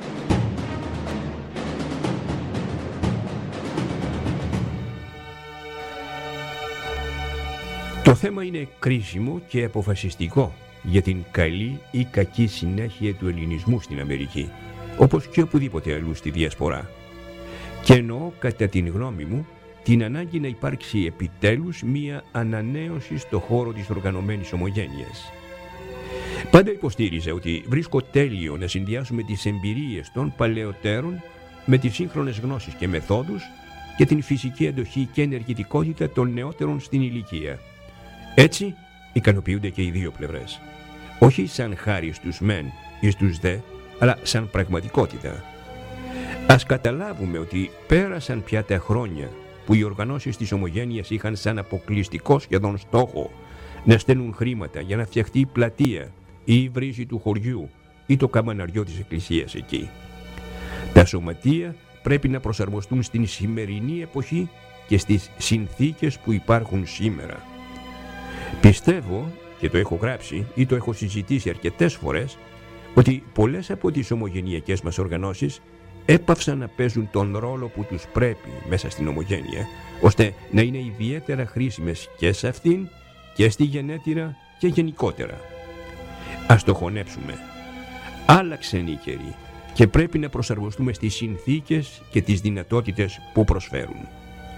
S5: Το θέμα είναι κρίσιμο και αποφασιστικό για την καλή ή κακή συνέχεια του ελληνισμού στην Αμερική, όπως και οπουδήποτε αλλού στη Διασπορά. Και εννοώ, κατά την γνώμη μου, την ανάγκη να υπάρξει επιτέλους μία ανανέωση στο χώρο της οργανωμένης ομογένειας. Πάντα υποστήριζα ότι βρίσκω τέλειο να συνδυάσουμε τις εμπειρίες των παλαιότερων με τις σύγχρονες γνώσεις και μεθόδους και την φυσική αντοχή και ενεργητικότητα των νεότερων στην ηλικία. Έτσι ικανοποιούνται και οι δύο πλευρές. Όχι σαν χάρη στους μεν ή στους δε, αλλά σαν πραγματικότητα. Ας καταλάβουμε ότι πέρασαν πια τα χρόνια που οι οργανώσεις της ομογένειας είχαν σαν αποκλειστικό σχεδόν στόχο να στέλνουν χρήματα για να φτιαχτεί η πλατεία ή η βρύση του χωριού ή το καμαναριό της εκκλησίας εκεί. Τα σωματεία πρέπει να προσαρμοστούν στην σημερινή εποχή και στις συνθήκες που υπάρχουν σήμερα. Πιστεύω, και το έχω γράψει ή το έχω συζητήσει αρκετές φορές, ότι πολλές από τις ομογενειακές μας οργανώσεις έπαυσαν να παίζουν τον ρόλο που τους πρέπει μέσα στην ομογένεια, ώστε να είναι ιδιαίτερα χρήσιμες και σε αυτήν και στη γενέτειρα και γενικότερα. Ας το χωνέψουμε. Άλλαξαν οι καιροί και πρέπει να προσαρμοστούμε στις συνθήκες και τις δυνατότητες που προσφέρουν.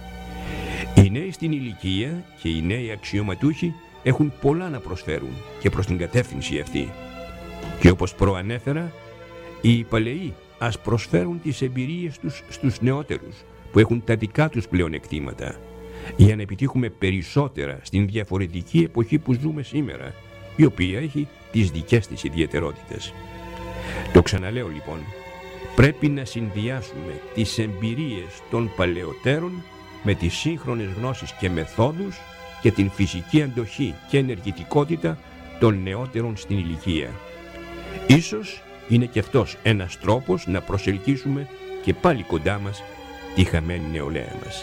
S5: Οι νέοι στην ηλικία και οι νέοι αξιωματούχοι έχουν πολλά να προσφέρουν και προς την κατεύθυνση αυτή. Και όπως προανέφερα, οι παλαιοί ας προσφέρουν τις εμπειρίες τους στους νεότερους που έχουν τα δικά τους πλεονεκτήματα, για να επιτύχουμε περισσότερα στην διαφορετική εποχή που ζούμε σήμερα, η οποία έχει τις δικές της ιδιαιτερότητες. Το ξαναλέω λοιπόν, πρέπει να συνδυάσουμε τις εμπειρίες των παλαιότερων με τις σύγχρονες γνώσεις και μεθόδους και την φυσική αντοχή και ενεργητικότητα των νεότερων στην ηλικία. Ίσως είναι και αυτός ένας τρόπος να προσελκύσουμε και πάλι κοντά μας τη χαμένη νεολαία μας.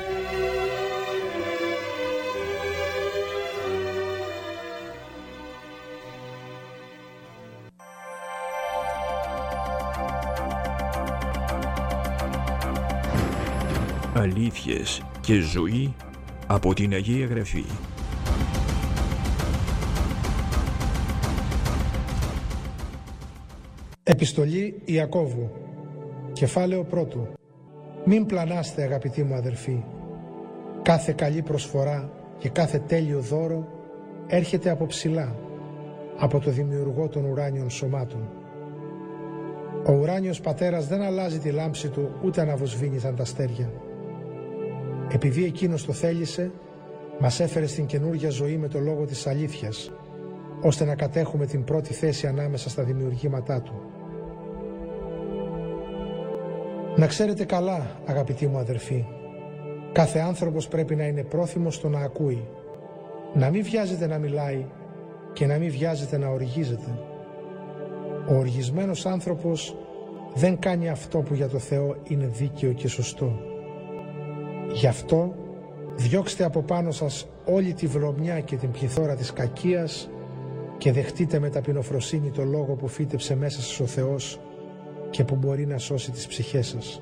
S5: Αλήθειες και ζωή από την Αγία Γραφή.
S7: Επιστολή Ιακώβου, κεφάλαιο 1. Μην πλανάστε, αγαπητοί μου αδερφοί. Κάθε καλή προσφορά και κάθε τέλειο δώρο έρχεται από ψηλά, από το δημιουργό των ουράνιων σωμάτων. Ο ουράνιος πατέρας δεν αλλάζει τη λάμψη του, ούτε αναβοσβήνει σαν τα αστέρια. Επειδή εκείνος το θέλησε, μας έφερε στην καινούργια ζωή με το λόγο της αλήθειας, ώστε να κατέχουμε την πρώτη θέση ανάμεσα στα δημιουργήματά του. Να ξέρετε καλά, αγαπητοί μου αδερφοί, κάθε άνθρωπος πρέπει να είναι πρόθυμος στο να ακούει, να μην βιάζεται να μιλάει και να μην βιάζεται να οργίζεται. Ο οργισμένος άνθρωπος δεν κάνει αυτό που για το Θεό είναι δίκαιο και σωστό. Γι' αυτό διώξτε από πάνω σας όλη τη βρωμιά και την πληθώρα της κακίας και δεχτείτε με ταπεινοφροσύνη το λόγο που φύτεψε μέσα σας ο Θεός και που μπορεί να σώσει τις ψυχές σας.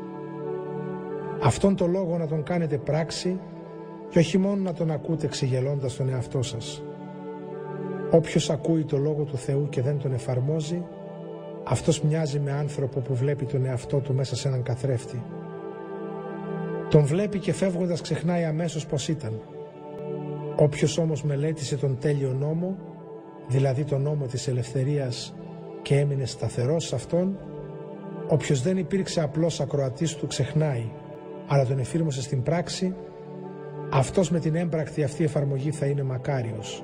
S7: Αυτόν το λόγο να τον κάνετε πράξη και όχι μόνο να τον ακούτε ξεγελώντας τον εαυτό σας. Όποιος ακούει το λόγο του Θεού και δεν τον εφαρμόζει, αυτός μοιάζει με άνθρωπο που βλέπει τον εαυτό του μέσα σε έναν καθρέφτη. Τον βλέπει και φεύγοντας ξεχνάει αμέσως πως ήταν. Όποιος όμως μελέτησε τον τέλειο νόμο, δηλαδή τον νόμο της ελευθερίας, και έμεινε σταθερός σε αυτόν, όποιος δεν υπήρξε απλός ακροατής του ξεχνάει, αλλά τον εφήρμοσε στην πράξη, αυτός με την έμπρακτη αυτή εφαρμογή θα είναι μακάριος.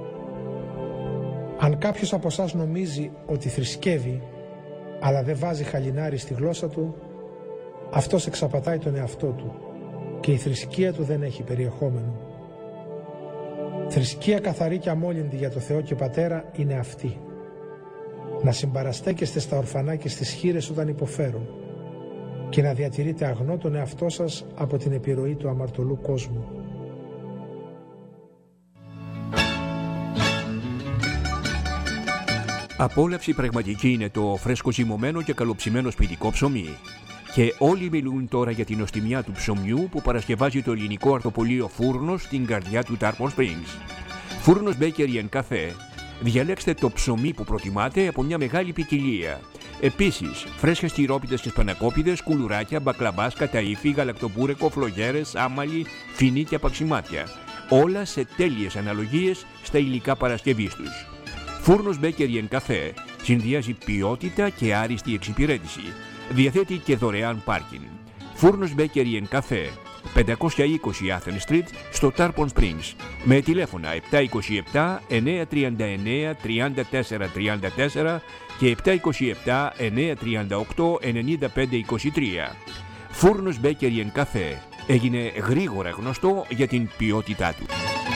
S7: Αν κάποιος από εσάς νομίζει ότι θρησκεύει, αλλά δεν βάζει χαλινάρι στη γλώσσα του, αυτός εξαπατάει τον εαυτό του και η θρησκεία του δεν έχει περιεχόμενο. Θρησκεία καθαρή και αμόλυντη για το Θεό και Πατέρα είναι αυτή. Να συμπαραστέκεστε στα ορφανά και στις χήρες όταν υποφέρουν και να διατηρείτε αγνό τον εαυτό σας από την επιρροή του αμαρτωλού κόσμου.
S5: Απόλαυση πραγματική είναι το φρέσκο ζυμωμένο και καλοψημένο σπιτικό ψωμί. Και όλοι μιλούν τώρα για την νοστιμιά του ψωμιού που παρασκευάζει το ελληνικό αρτοπολείο Φούρνος στην καρδιά του Tarpon Springs. Φούρνος Bakery and Cafe. Διαλέξτε το ψωμί που προτιμάτε από μια μεγάλη ποικιλία. Επίσης, φρέσκες τυρόπιτες και σπανακόπιδες, κουλουράκια, μπακλαμπάς, καταΐφι, γαλακτομπούρεκο, φλογέρες, άμαλι, φινί και απαξιμάτια. Όλα σε τέλειες αναλογίες στα υλικά παρασκευής τους. Φούρνος Bakery and Cafe συνδυάζει ποιότητα και άριστη εξυπηρέτηση. Διαθέτει και δωρεάν πάρκινγκ. Φούρνος Bakery and Cafe, 520 Athens Street, στο Tarpon Springs, με τηλέφωνα 727 939 3434 και 727 938 9523. Φούρνος Bakery and Cafe έγινε γρήγορα γνωστό για την ποιότητά του.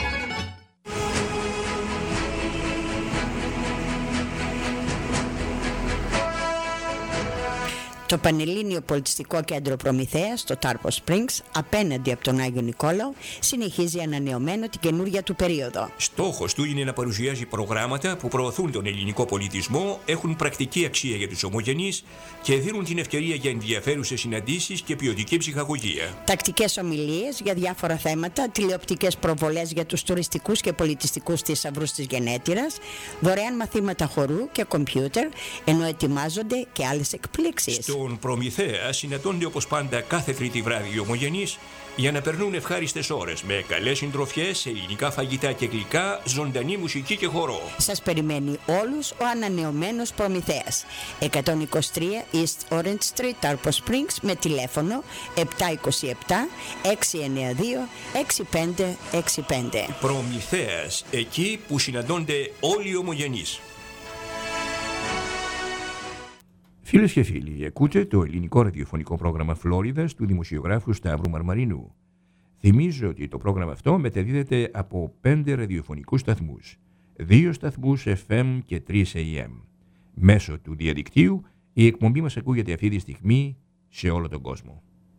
S8: Το Πανελλήνιο Πολιτιστικό Κέντρο Προμηθέας στο Tarpon Springs, απέναντι από τον Άγιο Νικόλαο, συνεχίζει ανανεωμένο την καινούργια του περίοδο.
S5: Στόχος του είναι να παρουσιάζει προγράμματα που προωθούν τον ελληνικό πολιτισμό, έχουν πρακτική αξία για τους ομογενείς και δίνουν την ευκαιρία για ενδιαφέρουσες συναντήσεις και ποιοτική ψυχαγωγία.
S8: Τακτικές ομιλίες για διάφορα θέματα, τηλεοπτικές προβολές για τους τουριστικούς και πολιτιστικούς θησαυρούς της γενέτειρας, δωρεάν μαθήματα χορού και κομπιούτερ, ενώ ετοιμάζονται και άλλες εκπλήξεις.
S5: Στον Προμηθέα συναντώνται όπως πάντα κάθε Τρίτη βράδυ οι ομογενείς για να περνούν ευχάριστες ώρες με καλές συντροφιές, ελληνικά φαγητά και γλυκά, ζωντανή μουσική και χορό.
S8: Σας περιμένει όλους ο ανανεωμένος Προμηθέας. 123 East Orange Street, Tarpon Springs, με τηλέφωνο 727 692 6565.
S5: Προμηθέας, εκεί που συναντώνται όλοι οι ομογενείς.
S2: Φίλες και φίλοι, ακούτε το ελληνικό ραδιοφωνικό πρόγραμμα Φλόριδας του δημοσιογράφου Σταύρου Μαρμαρινού. Θυμίζω ότι το πρόγραμμα αυτό μεταδίδεται από 5 ραδιοφωνικούς σταθμούς, 2 σταθμούς FM και 3 AM. Μέσω του διαδικτύου η εκπομπή μας ακούγεται αυτή τη στιγμή σε όλο τον κόσμο.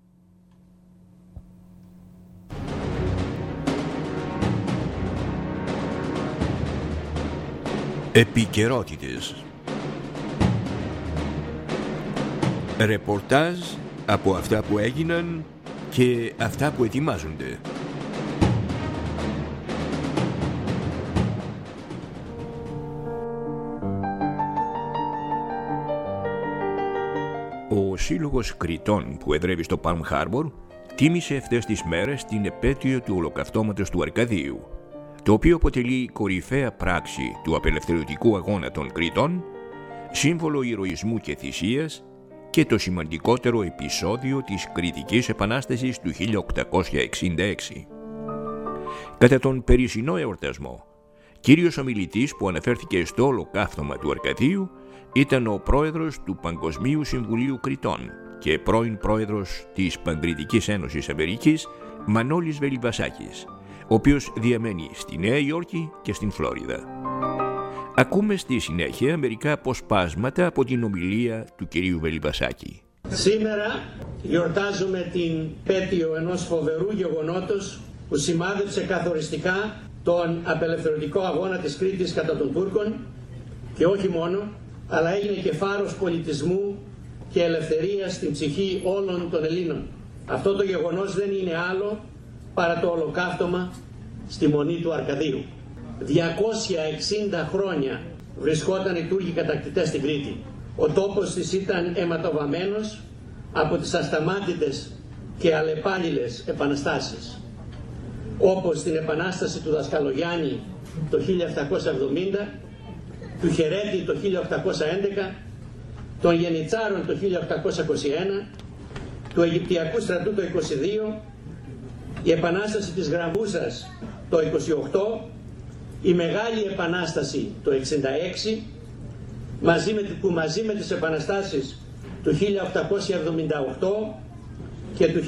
S5: Επικαιρότητες. Ρεπορτάζ από αυτά που έγιναν και αυτά που ετοιμάζονται. Ο Σύλλογος Κρητών που εδρεύει στο Palm Harbor τίμησε αυτές τις μέρες την επέτειο του ολοκαυτώματος του Αρκαδίου, το οποίο αποτελεί κορυφαία πράξη του απελευθερωτικού αγώνα των Κρητών, σύμβολο ηρωισμού και θυσίας και το σημαντικότερο επεισόδιο της Κρητικής Επανάστασης του 1866. Κατά τον περσινό εορτασμό, κύριος ομιλητής που αναφέρθηκε στο ολοκαύτωμα του Αρκαδίου ήταν ο πρόεδρος του Παγκοσμίου Συμβουλίου Κρητών και πρώην πρόεδρος της Παγκριτικής Ένωσης Αμερικής, Μανώλης Βελιβασάκης, ο οποίος διαμένει στη Νέα Υόρκη και στην Φλόριδα. Ακούμε στη συνέχεια μερικά αποσπάσματα από την ομιλία του κυρίου Βελιβασάκη.
S9: Σήμερα γιορτάζουμε την επέτειο ενός φοβερού γεγονότος που σημάδεψε καθοριστικά τον απελευθερωτικό αγώνα της Κρήτης κατά των Τούρκων και όχι μόνο, αλλά έγινε και φάρος πολιτισμού και ελευθερίας στην ψυχή όλων των Ελλήνων. Αυτό το γεγονός δεν είναι άλλο παρά το ολοκαύτωμα στη Μονή του Αρκαδίου. 260 χρόνια βρισκόταν οι Τούρκοι κατακτητές στην Κρήτη. Ο τόπος της ήταν αιματοβαμμένος από τις ασταμάτητες και αλλεπάλληλες επαναστάσεις, όπως την επανάσταση του Δασκαλογιάννη το 1770, του Χερέτη το 1811, των Γενιτσάρων το 1821, του Αιγυπτιακού στρατού το 22, η επανάσταση της Γραμβούσας το 28, η Μεγάλη Επανάσταση το 66, που μαζί με τις επαναστάσεις του 1878 και του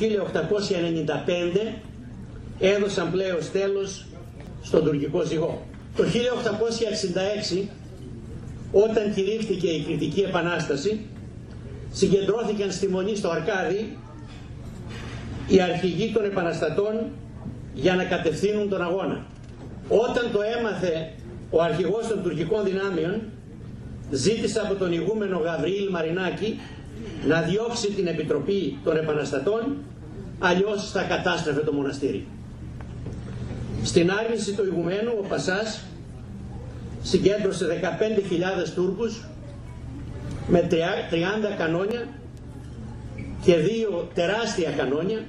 S9: 1895 έδωσαν πλέον τέλος στον τουρκικό ζυγό. Το 1866, όταν κηρύχθηκε η Κρητική Επανάσταση, συγκεντρώθηκαν στη Μονή στο Αρκάδι οι αρχηγοί των επαναστατών για να κατευθύνουν τον αγώνα. Όταν το έμαθε ο αρχηγός των τουρκικών δυνάμεων, ζήτησε από τον ηγούμενο Γαβριήλ Μαρινάκη να διώξει την επιτροπή των επαναστατών, αλλιώς θα κατάστρεφε το μοναστήρι. Στην άρνηση του ηγουμένου ο Πασάς συγκέντρωσε 15.000 Τούρκους με 30 κανόνια και 2 τεράστια κανόνια,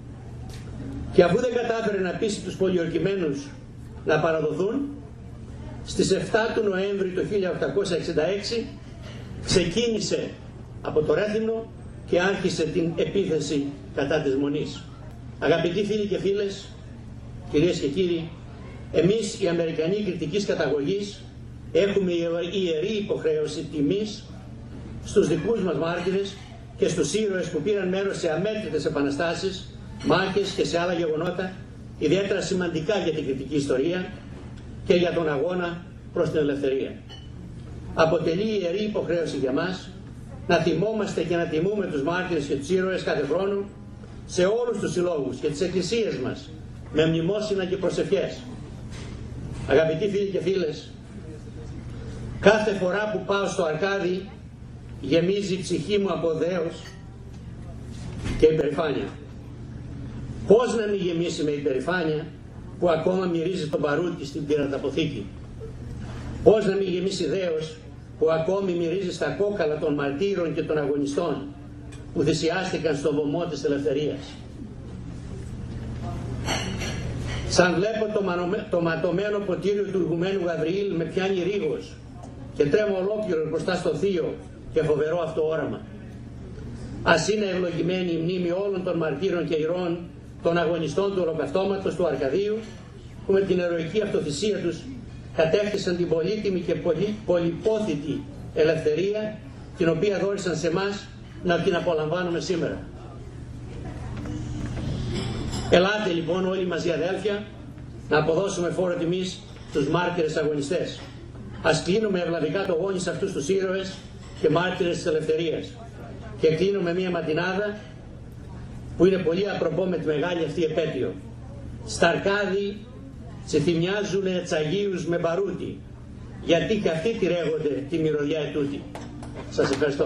S9: και αφού δεν κατάφερε να πείσει τους πολιορκημένους να παραδοθούν, στις 7 του Νοέμβρη του 1866 ξεκίνησε από το Ρέθυμνο και άρχισε την επίθεση κατά της Μονής. Αγαπητοί φίλοι και φίλες, κυρίες και κύριοι, εμείς οι Αμερικανοί κριτικής καταγωγής έχουμε ιερή υποχρέωση τιμής στους δικούς μας μάρτυρες και στους ήρωες που πήραν μέρος σε αμέτρητες επαναστάσεις, μάχες και σε άλλα γεγονότα ιδιαίτερα σημαντικά για την κριτική ιστορία και για τον αγώνα προς την ελευθερία. Αποτελεί ιερή υποχρέωση για μας να θυμόμαστε και να τιμούμε τους μάρτυρες και τους ήρωες κάθε χρόνο σε όλους τους συλλόγους και τις εκκλησίες μας με μνημόσυνα και προσευχές. Αγαπητοί φίλοι και φίλες, κάθε φορά που πάω στο Αρκάδι γεμίζει η ψυχή μου από δέος και υπερηφάνεια. Πώς να μην γεμίσει με υπερηφάνεια που ακόμα μυρίζει τον παρούτι στην πυραταποθήκη? Πώς να μην γεμίσει δέος που ακόμη μυρίζει στα κόκαλα των μαρτύρων και των αγωνιστών που θυσιάστηκαν στο βωμό της ελευθερίας? Σαν βλέπω το ματωμένο ποτήριο του ηγουμένου Γαβριήλ με πιάνει ρίγος και τρέμω ολόκληρο μπροστά στο θείο και φοβερό αυτό όραμα. Ας είναι ευλογημένη η μνήμη όλων των μαρτύρων και ηρώων των αγωνιστών του ολοκαυτώματος του Αρκαδίου, που με την ηρωική αυτοθυσία τους κατέκτησαν την πολύτιμη και πολυπόθητη ελευθερία, την οποία δώρισαν σε εμάς να την απολαμβάνουμε σήμερα. Ελάτε λοιπόν όλοι μαζί αδέλφια να αποδώσουμε φόρο τιμής στους μάρτυρες αγωνιστές. Ας κλείνουμε ευλαβικά το γόνι σε αυτούς τους ήρωες και μάρτυρες της ελευθερίας. Και κλείνουμε μία ματινάδα που είναι πολύ απροπό με τη μεγάλη αυτή επέτειο. Στα Αρκάδι θυμιάζουνε τσαγίους με μπαρούτι, γιατί και αυτοί τη ρέγονται τη μυρωδιά ετούτη. Σας ευχαριστώ.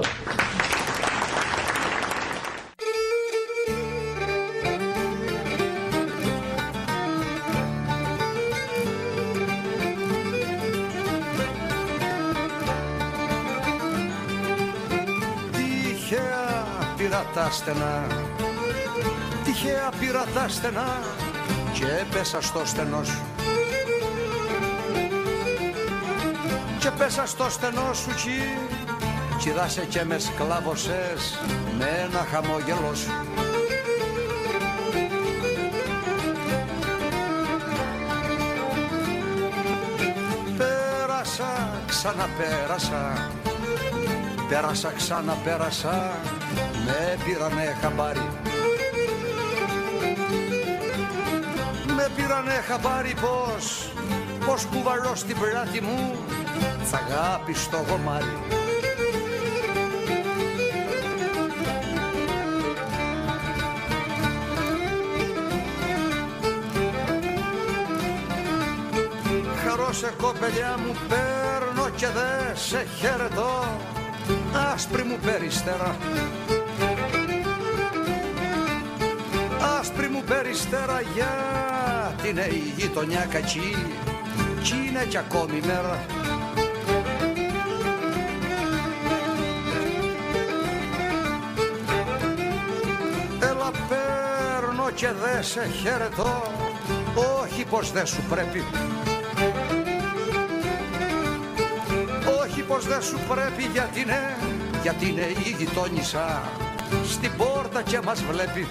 S10: Τυχαία πήρα τα στενά και πέσα στο στενό σου. Και πέσα στο στενό σου κι δάσε και με σκλάβωσες με ένα χαμόγελο σου. Πέρασα, ξαναπέρασα, πέρασα, ξαναπέρασα, με πήρανε χαμπάρι. Με πήρανε χαμπάρι πως κουβαλώ στην πλάτη μου θ' αγάπη στο γομάρι. Χαρώ σε κοπελιά μου παίρνω και δε σε χαιρετώ, άσπρη μου περιστέρα. Άσπρη μου περιστέρα, γιατί είναι η γειτονιά κακή κι είναι κι ακόμη μέρα. Έλα παίρνω και δε σε χαιρετώ, όχι πως δεν σου πρέπει. Όχι πως δεν σου πρέπει, γιατί είναι η γειτόνισσα στην πόρτα και μας βλέπει.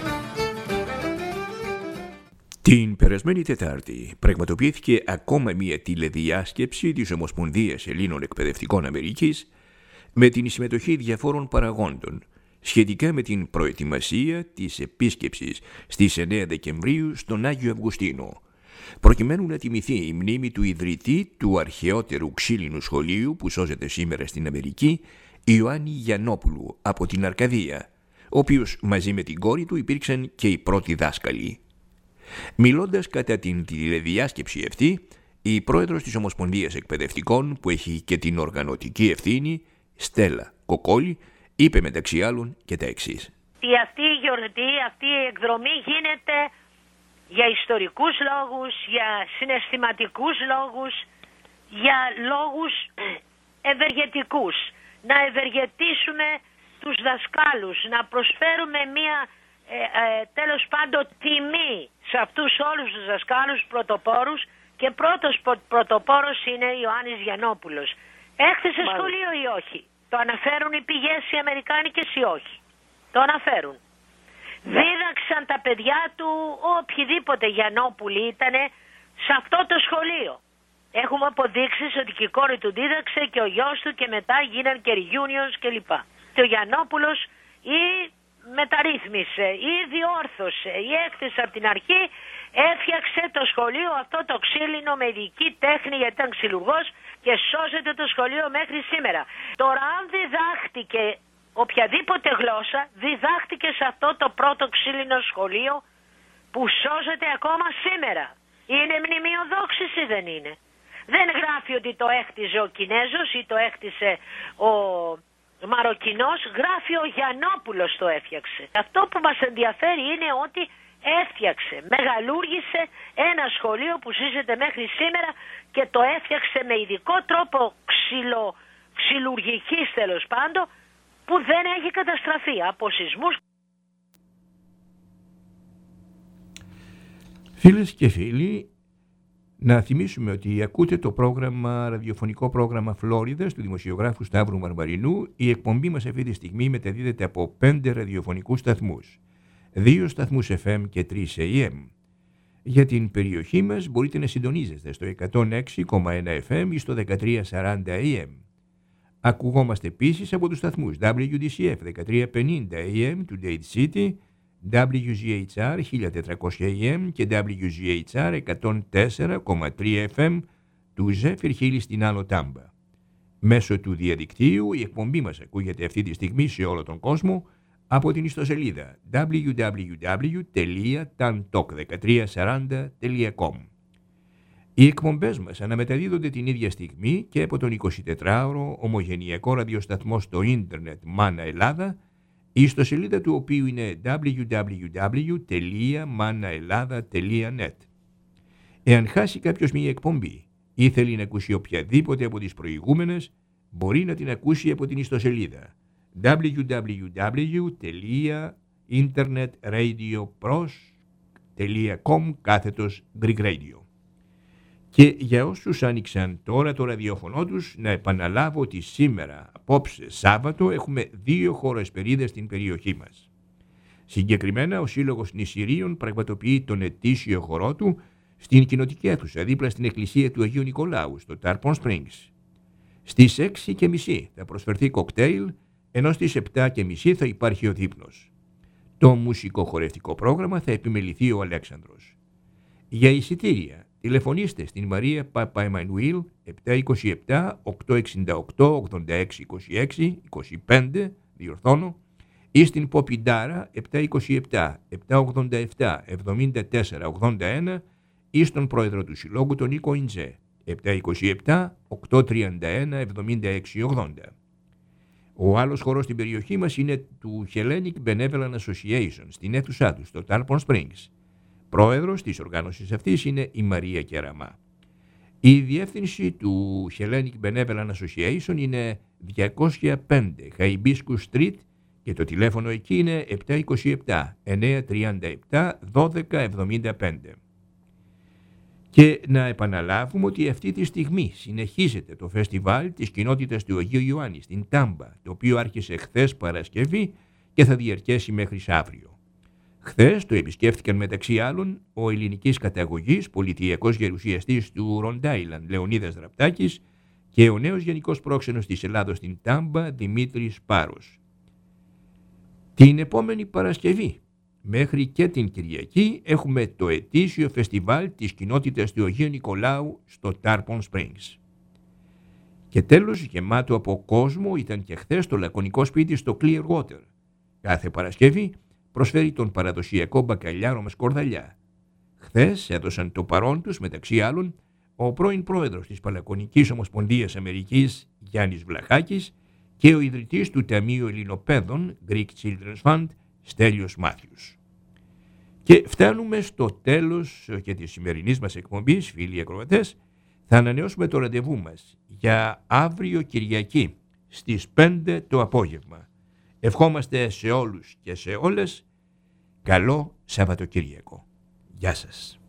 S5: Την περασμένη Τετάρτη πραγματοποιήθηκε ακόμα μία τηλεδιάσκεψη της Ομοσπονδίας Ελλήνων Εκπαιδευτικών Αμερικής με την συμμετοχή διαφόρων παραγόντων σχετικά με την προετοιμασία της επίσκεψης στις 9 Δεκεμβρίου στον Άγιο Αυγουστίνο, προκειμένου να τιμηθεί η μνήμη του ιδρυτή του αρχαιότερου ξύλινου σχολείου που σώζεται σήμερα στην Αμερική, Ιωάννη Γιαννόπουλου από την Αρκαδία, ο οποίος μαζί με την κόρη του υπήρξαν και οι πρώτοι δάσκαλοι. Μιλώντας κατά την τηλεδιάσκεψη αυτή, η πρόεδρος της Ομοσπονδίας Εκπαιδευτικών, που έχει και την οργανωτική ευθύνη, Στέλλα Κοκόλη, είπε μεταξύ άλλων και τα εξής.
S11: Αυτή η γιορτή, αυτή η εκδρομή γίνεται για ιστορικούς λόγους, για συναισθηματικούς λόγους, για λόγους ευεργετικούς. Να ευεργετήσουμε τους δασκάλους, να προσφέρουμε μία τέλος πάντων τιμή σε αυτούς όλους τους δασκάλους πρωτοπόρους, και πρώτος πρωτοπόρος είναι Ιωάννης Γιαννόπουλος. Έχτισε σχολείο ή όχι? Το αναφέρουν οι πηγές οι αμερικάνικες ή όχι? Το αναφέρουν. Δίδαξαν τα παιδιά του, οποιοδήποτε Γιαννόπουλοι ήτανε, σε αυτό το σχολείο. Έχουμε αποδείξεις ότι και η κόρη του δίδαξε και ο γιος του, και μετά γίναν και reunions κλπ. Και ο Γιαννόπουλος ή μεταρρύθμισε ή διόρθωσε ή έκτισε από την αρχή, έφτιαξε το σχολείο αυτό το ξύλινο με ειδική τέχνη, γιατί ήταν ξυλουργός, και σώζεται το σχολείο μέχρι σήμερα. Τώρα αν διδάχτηκε οποιαδήποτε γλώσσα, διδάχτηκε σε αυτό το πρώτο ξύλινο σχολείο που σώζεται ακόμα σήμερα. Είναι μνημειοδόξης ή δεν είναι? Δεν γράφει ότι το έκτιζε ο Κινέζος ή το έκτισε ο Μαροκινός, γράφει ο Γιαννόπουλος το έφτιαξε. Αυτό που μας ενδιαφέρει είναι ότι έφτιαξε, μεγαλούργησε ένα σχολείο που ζήσεται μέχρι σήμερα και το έφτιαξε με ειδικό τρόπο ξυλουργικής τέλος πάντων, που δεν έχει καταστραφεί από σεισμούς.
S2: Φίλες και φίλοι, να θυμίσουμε ότι ακούτε το ραδιοφωνικό πρόγραμμα Φλόριδας του δημοσιογράφου Σταύρου Μαρμαρινού. Η εκπομπή μας αυτή τη στιγμή μεταδίδεται από 5 ραδιοφωνικούς σταθμούς, 2 σταθμούς FM και 3 AM. Για την περιοχή μας μπορείτε να συντονίζεστε στο 106,1 FM ή στο 1340 AM. Ακουγόμαστε επίσης από τους σταθμούς WDCF 1350 AM του Dade City, WGHR 1400 AM και WGHR 104,3 FM του Zephyr Hill στην Άνω Τάμπα. Μέσω του διαδικτύου η εκπομπή μας ακούγεται αυτή τη στιγμή σε όλο τον κόσμο από την ιστοσελίδα www.tantalk1340.com. Οι εκπομπές μας αναμεταδίδονται την ίδια στιγμή και από τον 24ωρο ομογενειακό ραδιοσταθμό στο ίντερνετ Μάνα Ελλάδα, η ιστοσελίδα του οποίου είναι www.manaelada.net. Εάν χάσει κάποιος μία εκπομπή ή θέλει να ακούσει οποιαδήποτε από τις προηγούμενες, μπορεί να την ακούσει από την ιστοσελίδα www.internetradioPros.com/Greek Radio. Και για όσους άνοιξαν τώρα το ραδιόφωνο τους, να επαναλάβω ότι σήμερα, απόψε Σάββατο, έχουμε 2 χοροσπερίδες στην περιοχή μας. Συγκεκριμένα, ο Σύλλογος Νησηρίων πραγματοποιεί τον ετήσιο χορό του στην κοινοτική αίθουσα δίπλα στην εκκλησία του Αγίου Νικολάου, στο Tarpon Springs. Στις 6:30 θα προσφερθεί κοκτέιλ, ενώ στις 7:30 θα υπάρχει ο δείπνος. Το μουσικό χορευτικό πρόγραμμα θα επιμεληθεί ο Αλέξανδρος. Για εισιτήρια Τηλεφωνήστε στην Μαρία Παπαεμμανουήλ 727 868 86 26 25, διορθώνω, ή στην Ποπιντάρα 727 787 74 81 ή στον πρόεδρο του Συλλόγου τον Νίκο Ιντζέ 727 831 76 80. Ο άλλος χορός στην περιοχή μας είναι του Hellenic Benevolent Association στην αίθουσά του στο Tarpon Springs. Πρόεδρος της οργάνωσης αυτής είναι η Μαρία Κεραμά. Η διεύθυνση του Hellenic Benevolent Association είναι 205 Hibiscus Street και το τηλέφωνο εκεί είναι 727 937 1275. Και να επαναλάβουμε ότι αυτή τη στιγμή συνεχίζεται το φεστιβάλ της κοινότητας του Αγίου Ιωάννη στην Τάμπα, το οποίο άρχισε χθες Παρασκευή και θα διαρκέσει μέχρι αύριο. Χθες το επισκέφθηκαν μεταξύ άλλων ο ελληνικής καταγωγής πολιτιακός γερουσιαστής του Ροντάιλαντ Λεωνίδας Δραπτάκης και ο νέος γενικός πρόξενος της Ελλάδος στην Τάμπα Δημήτρης Πάρος. Την επόμενη Παρασκευή μέχρι και την Κυριακή έχουμε το ετήσιο φεστιβάλ της κοινότητας του Αγίου Νικολάου στο Tarpon Springs. Και τέλος, γεμάτο από κόσμο ήταν και χθες το λακωνικό σπίτι στο Clearwater. Κάθε Παρασκευή προσφέρει τον παραδοσιακό μπακαλιάρο με σκορδαλιά. Χθες έδωσαν το παρόν τους μεταξύ άλλων ο πρώην πρόεδρος της Παλακωνικής Ομοσπονδίας Αμερικής Γιάννης Βλαχάκης και ο ιδρυτής του Ταμείου Ελληνοπαίδων Greek Children's Fund Στέλιος Μάθιους. Και φτάνουμε στο τέλος και της σημερινής μας εκπομπής, φίλοι ακροατές. Θα ανανεώσουμε το ραντεβού μας για αύριο Κυριακή στις 5 το απόγευμα. Ευχόμαστε σε όλους και σε όλες καλό Σαββατοκύριακο. Γεια σας.